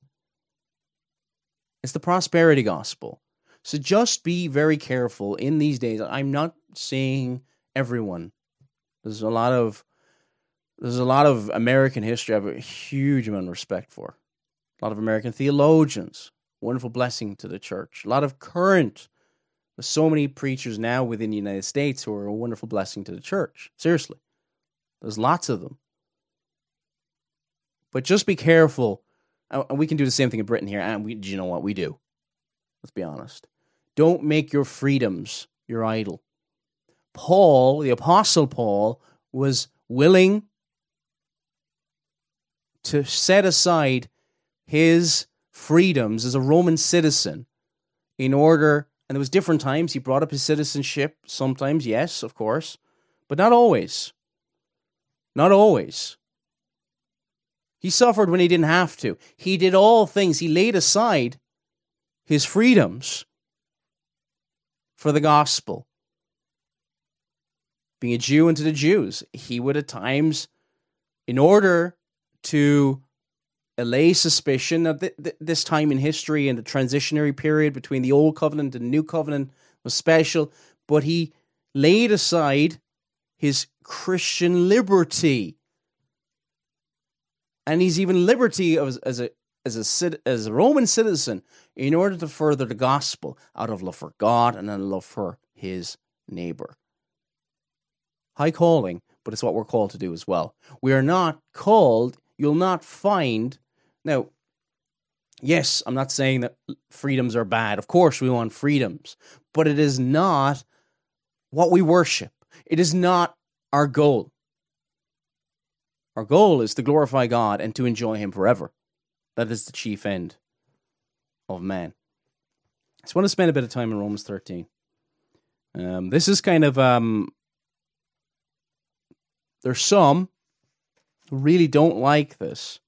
It's the prosperity gospel. So just be very careful in these days. I'm not saying everyone. There's a lot of there's a lot of American history I have a huge amount of respect for. A lot of American theologians. Wonderful blessing to the church. A lot of current. There's so many preachers now within the United States who are a wonderful blessing to the church. Seriously. There's lots of them. But just be careful. And we can do the same thing in Britain here. And we, you know what? We do. Let's be honest. Don't make your freedoms your idol. Paul, the Apostle Paul, was willing to set aside his freedoms as a Roman citizen in order, and there was different times he brought up his citizenship. Sometimes, yes, of course, but not always. Not always. He suffered when he didn't have to. He did all things. He laid aside his freedoms for the gospel. Being a Jew unto the Jews, he would at times, in order to allay suspicion that th- th- this time in history and the transitionary period between the old covenant and the new covenant was special, but he laid aside his Christian liberty. And he's even liberty as, as a as a as a Roman citizen in order to further the gospel out of love for God and then love for his neighbor. High calling, but it's what we're called to do as well. We are not called, you'll not find, now, yes, I'm not saying that freedoms are bad. Of course we want freedoms, but it is not what we worship. It is not our goal. Our goal is to glorify God and to enjoy him forever. That is the chief end of man. I just want to spend a bit of time in Romans thirteen. Um, this is kind of, um, there's some who really don't like this.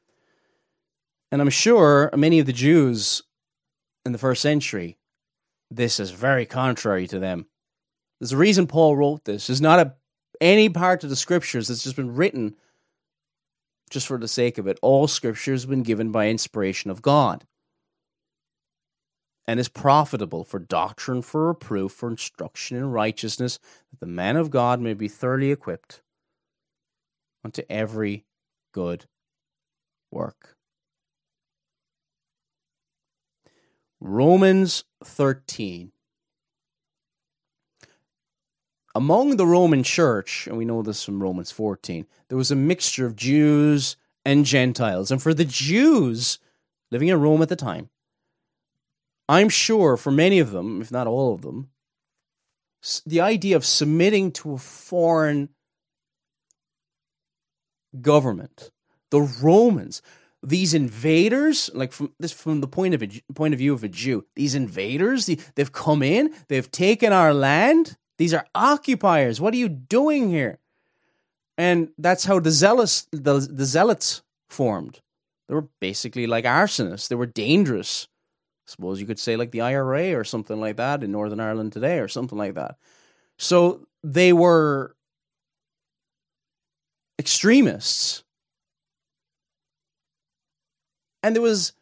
And I'm sure many of the Jews in the first century this is very contrary to them. There's a reason Paul wrote this. There's not a, any part of the scriptures that's just been written just for the sake of it. All scripture has been given by inspiration of God and is profitable for doctrine, for reproof, for instruction in righteousness, that the man of God may be thoroughly equipped unto every good work. Romans thirteen. Among the Roman church, and we know this from Romans fourteen, there was a mixture of Jews and Gentiles. And for the Jews living in Rome at the time, I'm sure for many of them, if not all of them, the idea of submitting to a foreign government, the Romans, these invaders, like from this, from the point of a, point of view of a Jew, these invaders, they've come in, they've taken our land. These are occupiers. What are you doing here? And that's how the zealots, the, the zealots formed. They were basically like arsonists. They were dangerous. I suppose you could say like the I R A or something like that in Northern Ireland today or something like that. So they were extremists. And there was,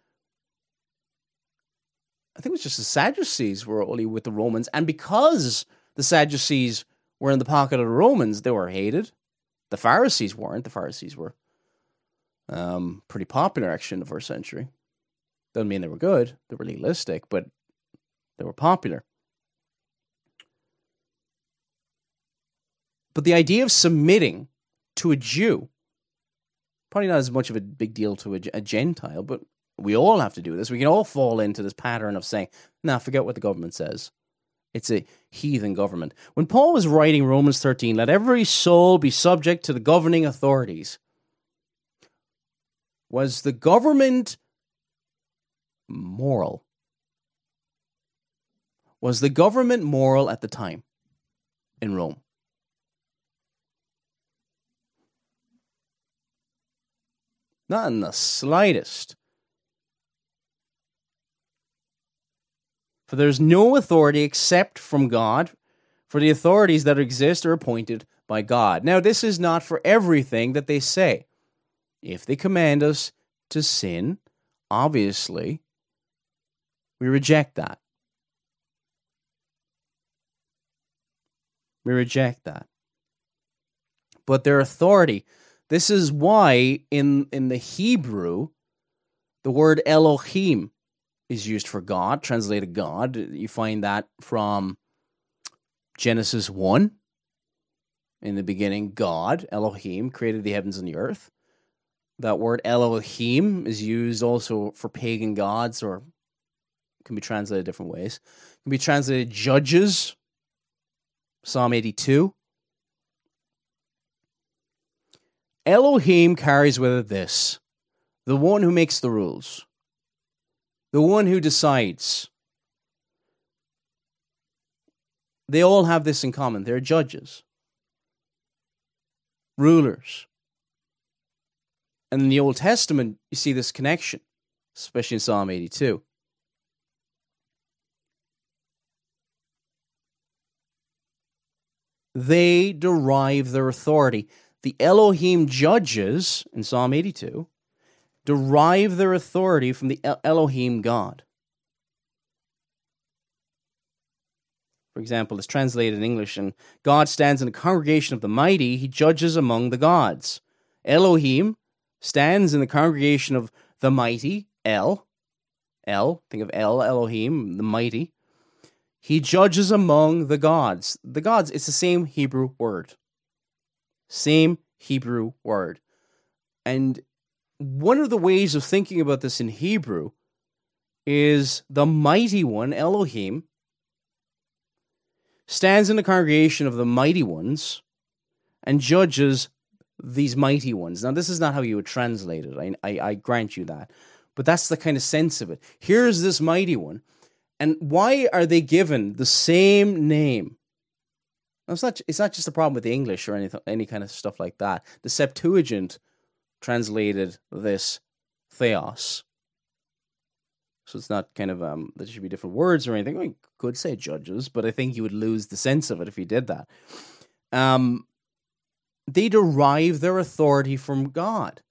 I think it was just the Sadducees were only with the Romans. And because the Sadducees were in the pocket of the Romans, they were hated. The Pharisees weren't. The Pharisees were um, pretty popular, actually, in the first century. Doesn't mean they were good. They were legalistic, but they were popular. But the idea of submitting to a Jew, probably not as much of a big deal to a, a Gentile, but we all have to do this. We can all fall into this pattern of saying, nah, forget what the government says. It's a heathen government. When Paul was writing Romans thirteen, let every soul be subject to the governing authorities. Was the government moral? Was the government moral at the time in Rome? Not in the slightest. For there is no authority except from God, for the authorities that exist are appointed by God. Now, this is not for everything that they say. If they command us to sin, obviously, we reject that. We reject that. But their authority, this is why in, in the Hebrew, the word Elohim is used for God, translated God. You find that from Genesis one. In the beginning, God, Elohim, created the heavens and the earth. That word Elohim is used also for pagan gods, or can be translated different ways. It can be translated judges, Psalm eighty-two. Elohim carries with it this: the one who makes the rules. The one who decides. They all have this in common. They're judges. Rulers. And in the Old Testament, you see this connection, especially in Psalm eighty-two. They derive their authority. The Elohim judges, in Psalm eighty-two, derive their authority from the Elohim God. For example, it's translated in English, and God stands in the congregation of the mighty, he judges among the gods. Elohim stands in the congregation of the mighty, El. El, think of El, Elohim, the mighty. He judges among the gods. The gods, it's the same Hebrew word. Same Hebrew word. And one of the ways of thinking about this in Hebrew is the mighty one, Elohim, stands in the congregation of the mighty ones and judges these mighty ones. Now, this is not how you would translate it. I, I, I grant you that. But that's the kind of sense of it. Here's this mighty one. And why are they given the same name? Now, it's not, it's not just a problem with the English or anything, any kind of stuff like that. The Septuagint translated this theos. So it's not kind of, um, there should be different words or anything. I could say judges, but I think you would lose the sense of it if you did that. Um, they derive their authority from God.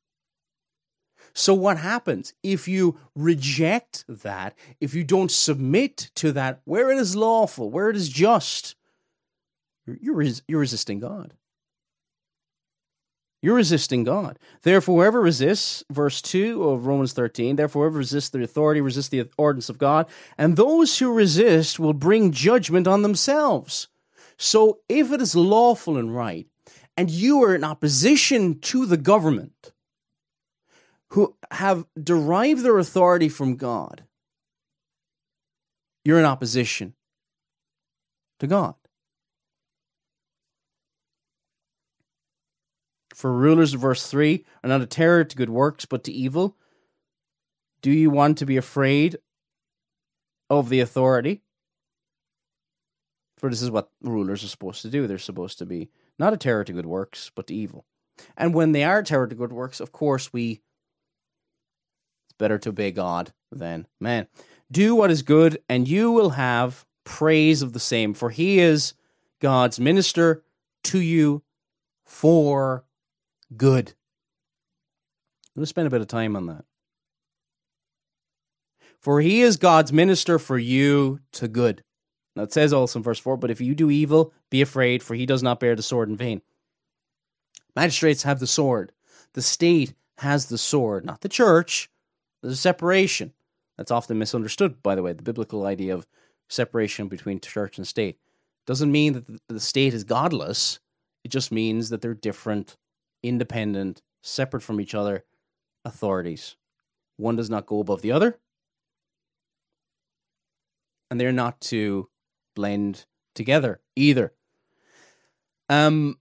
So what happens if you reject that, if you don't submit to that, where it is lawful, where it is just, you're, res- you're resisting God. You're resisting God. Therefore, whoever resists, verse two of Romans thirteen, therefore whoever resists the authority, resists the ordinance of God, and those who resist will bring judgment on themselves. So if it is lawful and right, and you are in opposition to the government, who have derived their authority from God, you're in opposition to God. For rulers, verse three, are not a terror to good works, but to evil. Do you want to be afraid of the authority? For this is what rulers are supposed to do. They're supposed to be not a terror to good works, but to evil. And when they are a terror to good works, of course, we it's better to obey God than man. Do what is good, and you will have praise of the same, for he is God's minister to you for good. I'm going to spend a bit of time on that. For he is God's minister for you to good. Now it says also in verse four, but if you do evil, be afraid, for he does not bear the sword in vain. Magistrates have the sword. The state has the sword, not the church. There's a separation. That's often misunderstood, by the way, the biblical idea of separation between church and state. Doesn't mean that the state is godless. It just means that they're different, independent, separate from each other authorities. One does not go above the other, and they're not to blend together either. Um,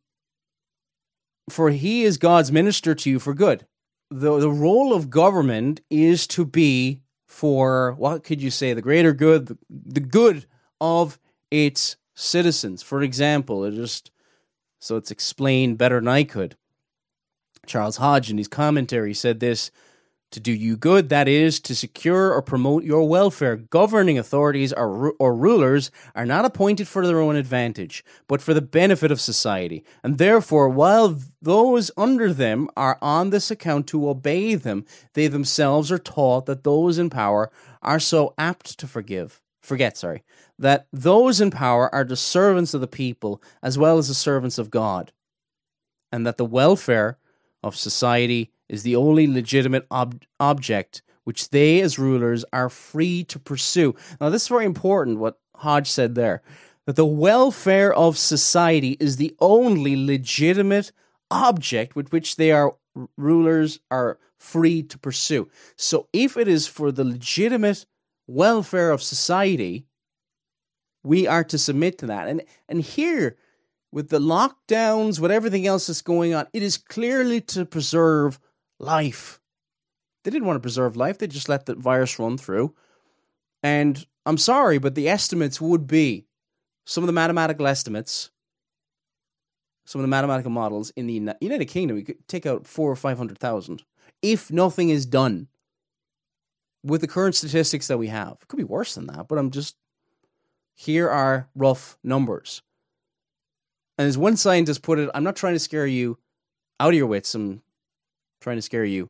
for he is God's minister to you for good. The, the role of government is to be for, what could you say, the greater good, the, the good of its citizens. For example, it just so it's explained better than I could. Charles Hodge, in his commentary, said this: to do you good, that is, to secure or promote your welfare. Governing authorities or, or rulers are not appointed for their own advantage, but for the benefit of society. And therefore, while those under them are on this account to obey them, they themselves are taught that those in power are so apt to forgive, forget, sorry, that those in power are the servants of the people as well as the servants of God, and that the welfare of society is the only legitimate ob- object which they as rulers are free to pursue. Now, this is very important, what Hodge said there, that the welfare of society is the only legitimate object with which they are rulers are free to pursue. So if it is for the legitimate welfare of society, we are to submit to that. And and here, with the lockdowns, with everything else that's going on, it is clearly to preserve life. They didn't want to preserve life. They just let the virus run through. And I'm sorry, but the estimates would be, some of the mathematical estimates, some of the mathematical models in the United Kingdom, we could take out four or five hundred thousand if nothing is done with the current statistics that we have. It could be worse than that, but I'm just, here are rough numbers. And as one scientist put it, I'm not trying to scare you out of your wits. I'm trying to scare you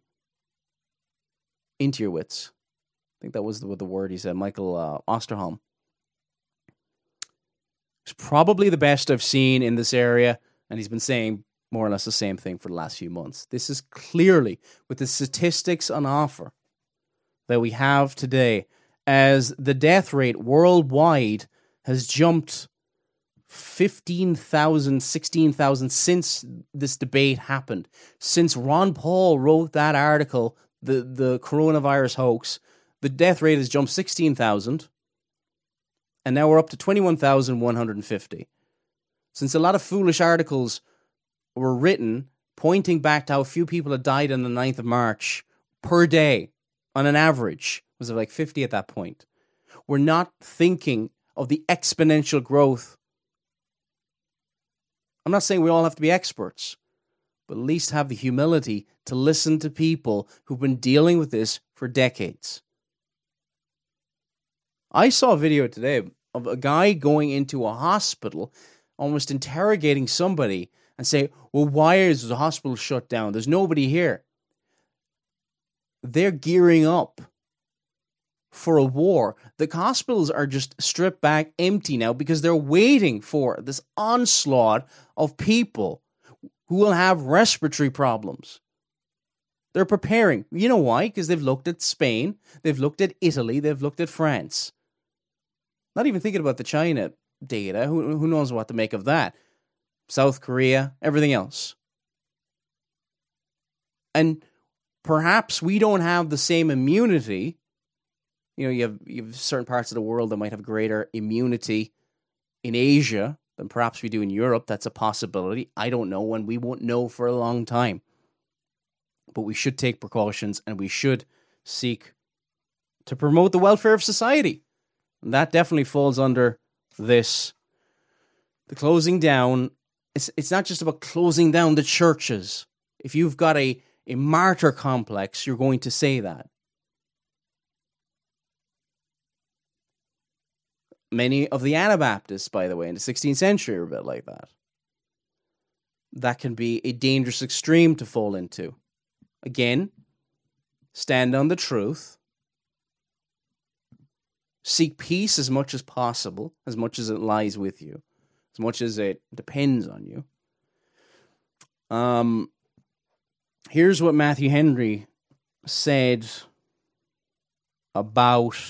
into your wits. I think that was the, the word he said, Michael uh, Osterholm. It's probably the best I've seen in this area, and he's been saying more or less the same thing for the last few months. This is clearly, with the statistics on offer that we have today, as the death rate worldwide has jumped fifteen thousand, sixteen thousand since this debate happened. Since Ron Paul wrote that article, the, the coronavirus hoax, the death rate has jumped sixteen thousand, and now we're up to twenty-one thousand one hundred fifty. Since a lot of foolish articles were written pointing back to how few people had died on the ninth of March per day, on an average, was it like fifty at that point? We're not thinking of the exponential growth. I'm not saying we all have to be experts, but at least have the humility to listen to people who've been dealing with this for decades. I saw a video today of a guy going into a hospital, almost interrogating somebody and say, well, why is the hospital shut down? There's nobody here. They're gearing up for a war. The hospitals are just stripped back empty now because they're waiting for this onslaught of people who will have respiratory problems. They're preparing. You know why? Because they've looked at Spain, they've looked at Italy, they've looked at France. Not even thinking about the China data. Who, who knows what to make of that? South Korea, everything else. And perhaps we don't have the same immunity. You know, you have, you have certain parts of the world that might have greater immunity in Asia than perhaps we do in Europe. That's a possibility. I don't know, and we won't know for a long time. But we should take precautions, and we should seek to promote the welfare of society. And that definitely falls under this. The closing down, it's, it's not just about closing down the churches. If you've got a, a martyr complex, you're going to say that. Many of the Anabaptists, by the way, in the sixteenth century are a bit like that. That can be a dangerous extreme to fall into. Again, stand on the truth. Seek peace as much as possible, as much as it lies with you, as much as it depends on you. Um, here's what Matthew Henry said about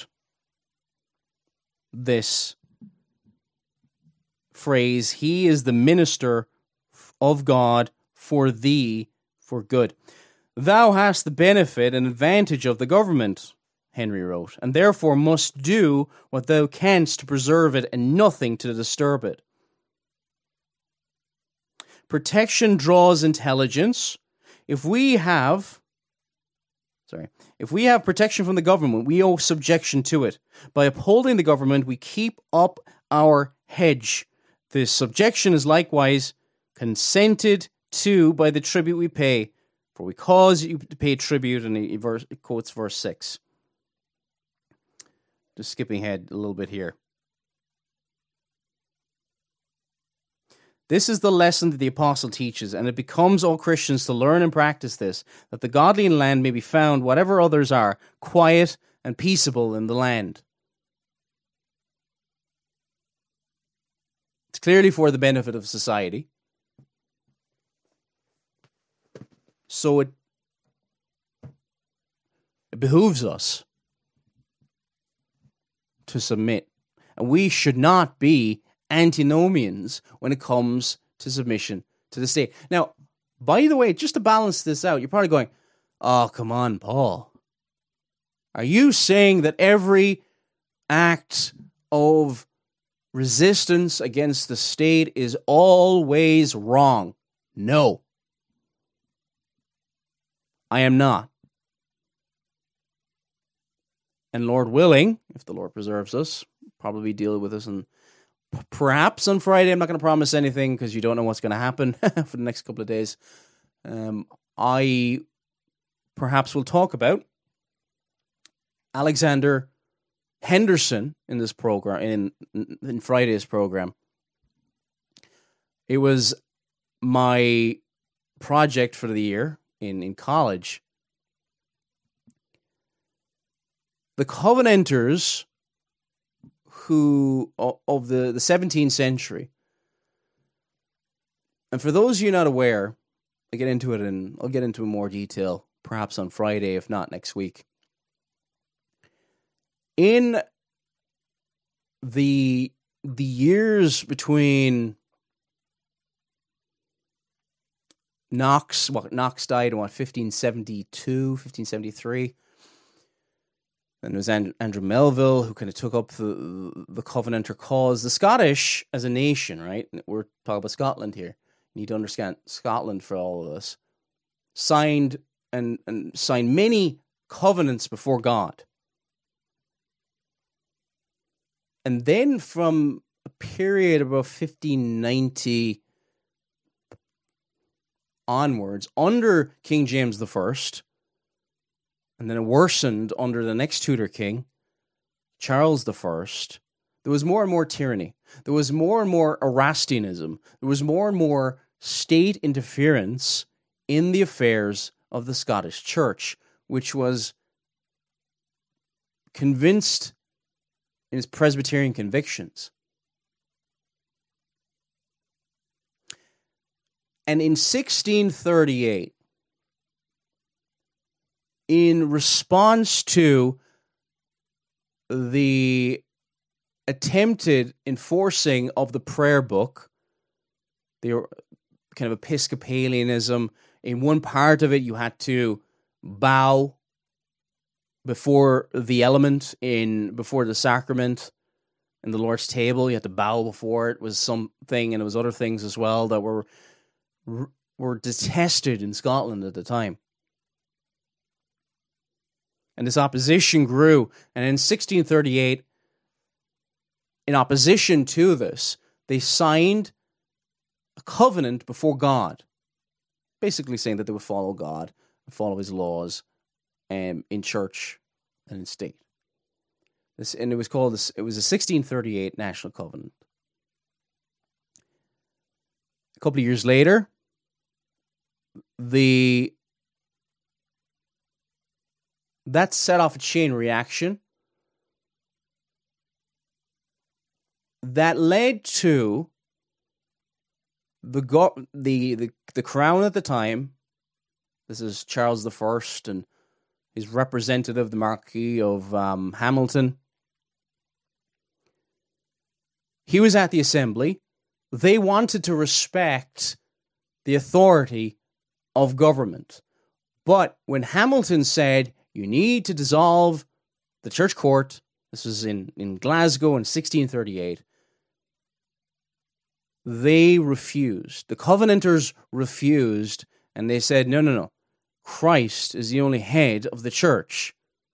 this phrase: he is the minister of God for thee for good. Thou hast the benefit and advantage of the government, Henry wrote, and therefore must do what thou canst to preserve it and nothing to disturb it. Protection draws intelligence. If we have, sorry, if we have protection from the government, we owe subjection to it. By upholding the government, we keep up our hedge. This subjection is likewise consented to by the tribute we pay. For we cause you to pay tribute, and he verse, quotes verse six. Just skipping ahead a little bit here. This is the lesson that the apostle teaches, and it becomes all Christians to learn and practice this, that the godly in land may be found, whatever others are, quiet and peaceable in the land. It's clearly for the benefit of society. So it, it behooves us to submit. And we should not be antinomians when it comes to submission to the state. Now, by the way, just to balance this out, you're probably going, oh, come on, Paul. Are you saying that every act of resistance against the state is always wrong? No. I am not. And Lord willing, if the Lord preserves us, probably deal with us, and perhaps on Friday, I'm not going to promise anything because you don't know what's going to happen for the next couple of days. Um, I perhaps will talk about Alexander Henderson in this program, in, in Friday's program. It was my project for the year. In, in college, the Covenanters who of the, the seventeenth century, and for those of you not aware, I get into it and I'll get into it in more detail, perhaps on Friday, if not next week. In the the years between Knox, what Knox died in what fifteen seventy-two, fifteen seventy-three. And it was Andrew Melville who kind of took up the the Covenanter cause. The Scottish as a nation, right? We're talking about Scotland here. You need to understand Scotland for all of this. Signed and, and signed many covenants before God. And then from a period of about fifteen ninety onwards, under King James the First, and then it worsened under the next Tudor king, Charles the First, there was more and more tyranny. There was more and more Erastianism. There was more and more state interference in the affairs of the Scottish Church, which was convinced in its Presbyterian convictions. And in sixteen thirty-eight, in response to the attempted enforcing of the prayer book, the kind of Episcopalianism, in one part of it you had to bow before the element, in before the sacrament, in the Lord's table, you had to bow before it, was something, and it was other things as well that were were detested in Scotland at the time. And this opposition grew, and in sixteen thirty-eight, in opposition to this, they signed a covenant before God, basically saying that they would follow God and follow his laws um, in church and in state. This, and it was called this, it was a sixteen thirty-eight National Covenant. A couple of years later, the that set off a chain reaction that led to the go- the, the the crown at the time. This is Charles the First and his representative, the Marquis of um, Hamilton. He was at the assembly. They wanted to respect the authority of government. But when Hamilton said, you need to dissolve the church court, this was in, in Glasgow in sixteen thirty-eight, they refused. The Covenanters refused, and they said, no, no, no. Christ is the only head of the church.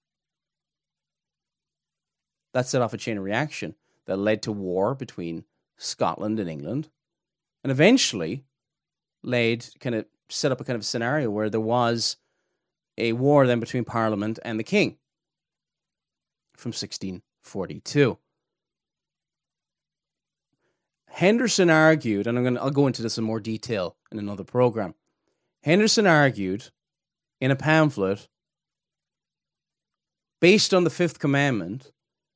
That set off a chain of reaction that led to war between Scotland and England, and eventually led, kind of set up a kind of scenario where there was a war then between Parliament and the King from sixteen forty-two. Henderson argued, and I'm going to, I'll go into this in more detail in another program. Henderson argued in a pamphlet based on the Fifth Commandment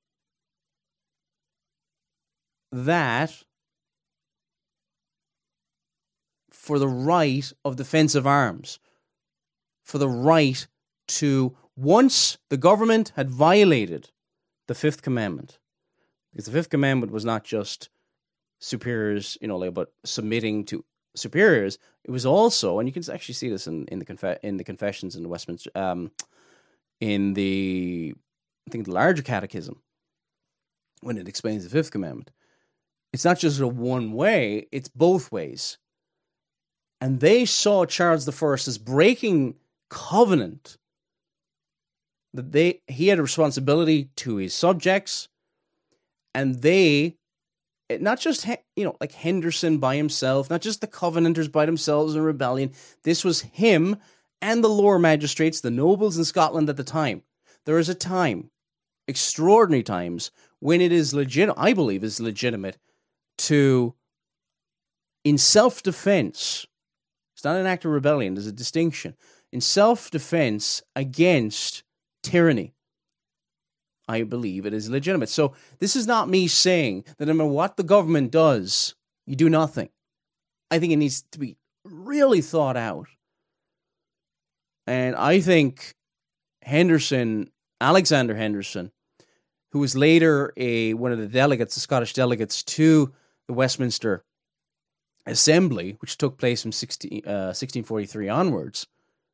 that for the right of defensive arms, for the right to, once the government had violated the Fifth Commandment, because the Fifth Commandment was not just superiors, you know, like about submitting to superiors, it was also, and you can actually see this in, in the conf- in the Confessions in the Westminster, um, in the, I think the larger catechism, when it explains the Fifth Commandment. It's not just a one way, it's both ways. And they saw Charles the First as breaking covenant, that they he had a responsibility to his subjects, and they, not just, you know, like Henderson by himself, not just the Covenanters by themselves in rebellion. This was him and the lower magistrates, the nobles in Scotland at the time. There is a time, extraordinary times, when it is legit, I believe is legitimate to, in self-defense, it's not an act of rebellion, there's a distinction, in self-defense against tyranny, I believe it is legitimate. So this is not me saying that no matter what the government does, you do nothing. I think it needs to be really thought out. And I think Henderson, Alexander Henderson, who was later a one of the delegates, the Scottish delegates to the Westminster Assembly, which took place from sixteen forty-three onwards.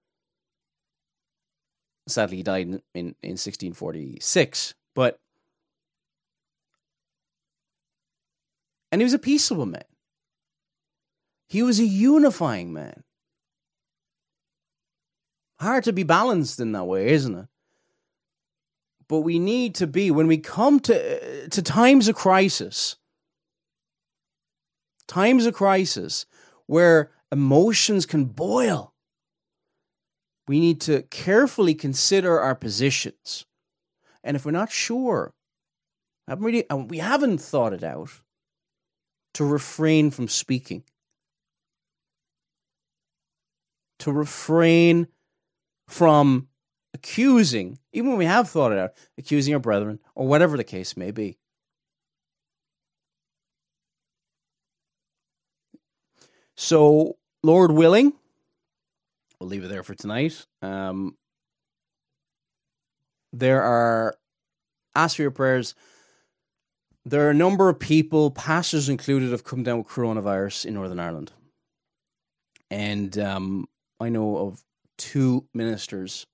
Sadly, he died in, in, in sixteen forty-six. But, and he was a peaceable man. He was a unifying man. Hard to be balanced in that way, isn't it? But we need to be, when we come to, to times of crisis, times of crisis where emotions can boil, we need to carefully consider our positions. And if we're not sure I haven't really, and we haven't thought it out to refrain from speaking, to refrain from accusing, even when we have thought it out, accusing our brethren, or whatever the case may be. So, Lord willing, we'll leave it there for tonight. Um, there are, ask for your prayers. There are a number of people, pastors included, have come down with coronavirus in Northern Ireland. And um, I know of two ministers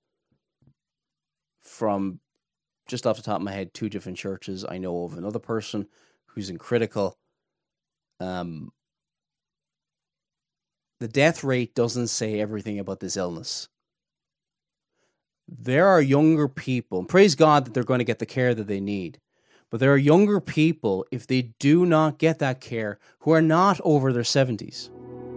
from, just off the top of my head, two different churches. I know of another person who's in critical. Um, the death rate doesn't say everything about this illness. There are younger people, and praise God that they're going to get the care that they need. But there are younger people, if they do not get that care, who are not over their seventies.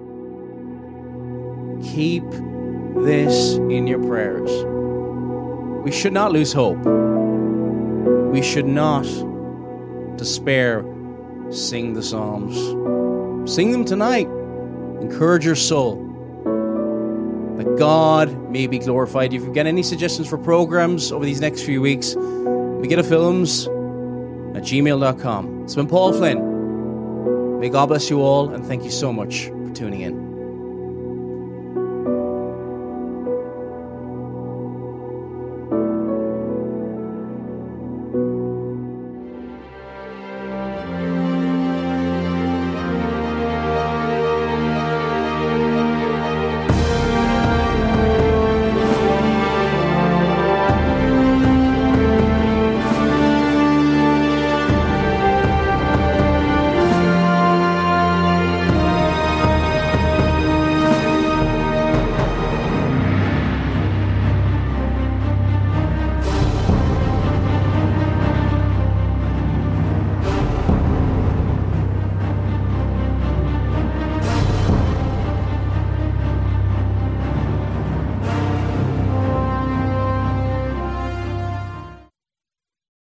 Keep this in your prayers. We should not lose hope. We should not despair. Sing the Psalms. Sing them tonight. Encourage your soul. That God may be glorified. If you've got any suggestions for programs over these next few weeks, Megiddo Films at gmail dot com. It's been Paul Flynn. May God bless you all, and thank you so much for tuning in.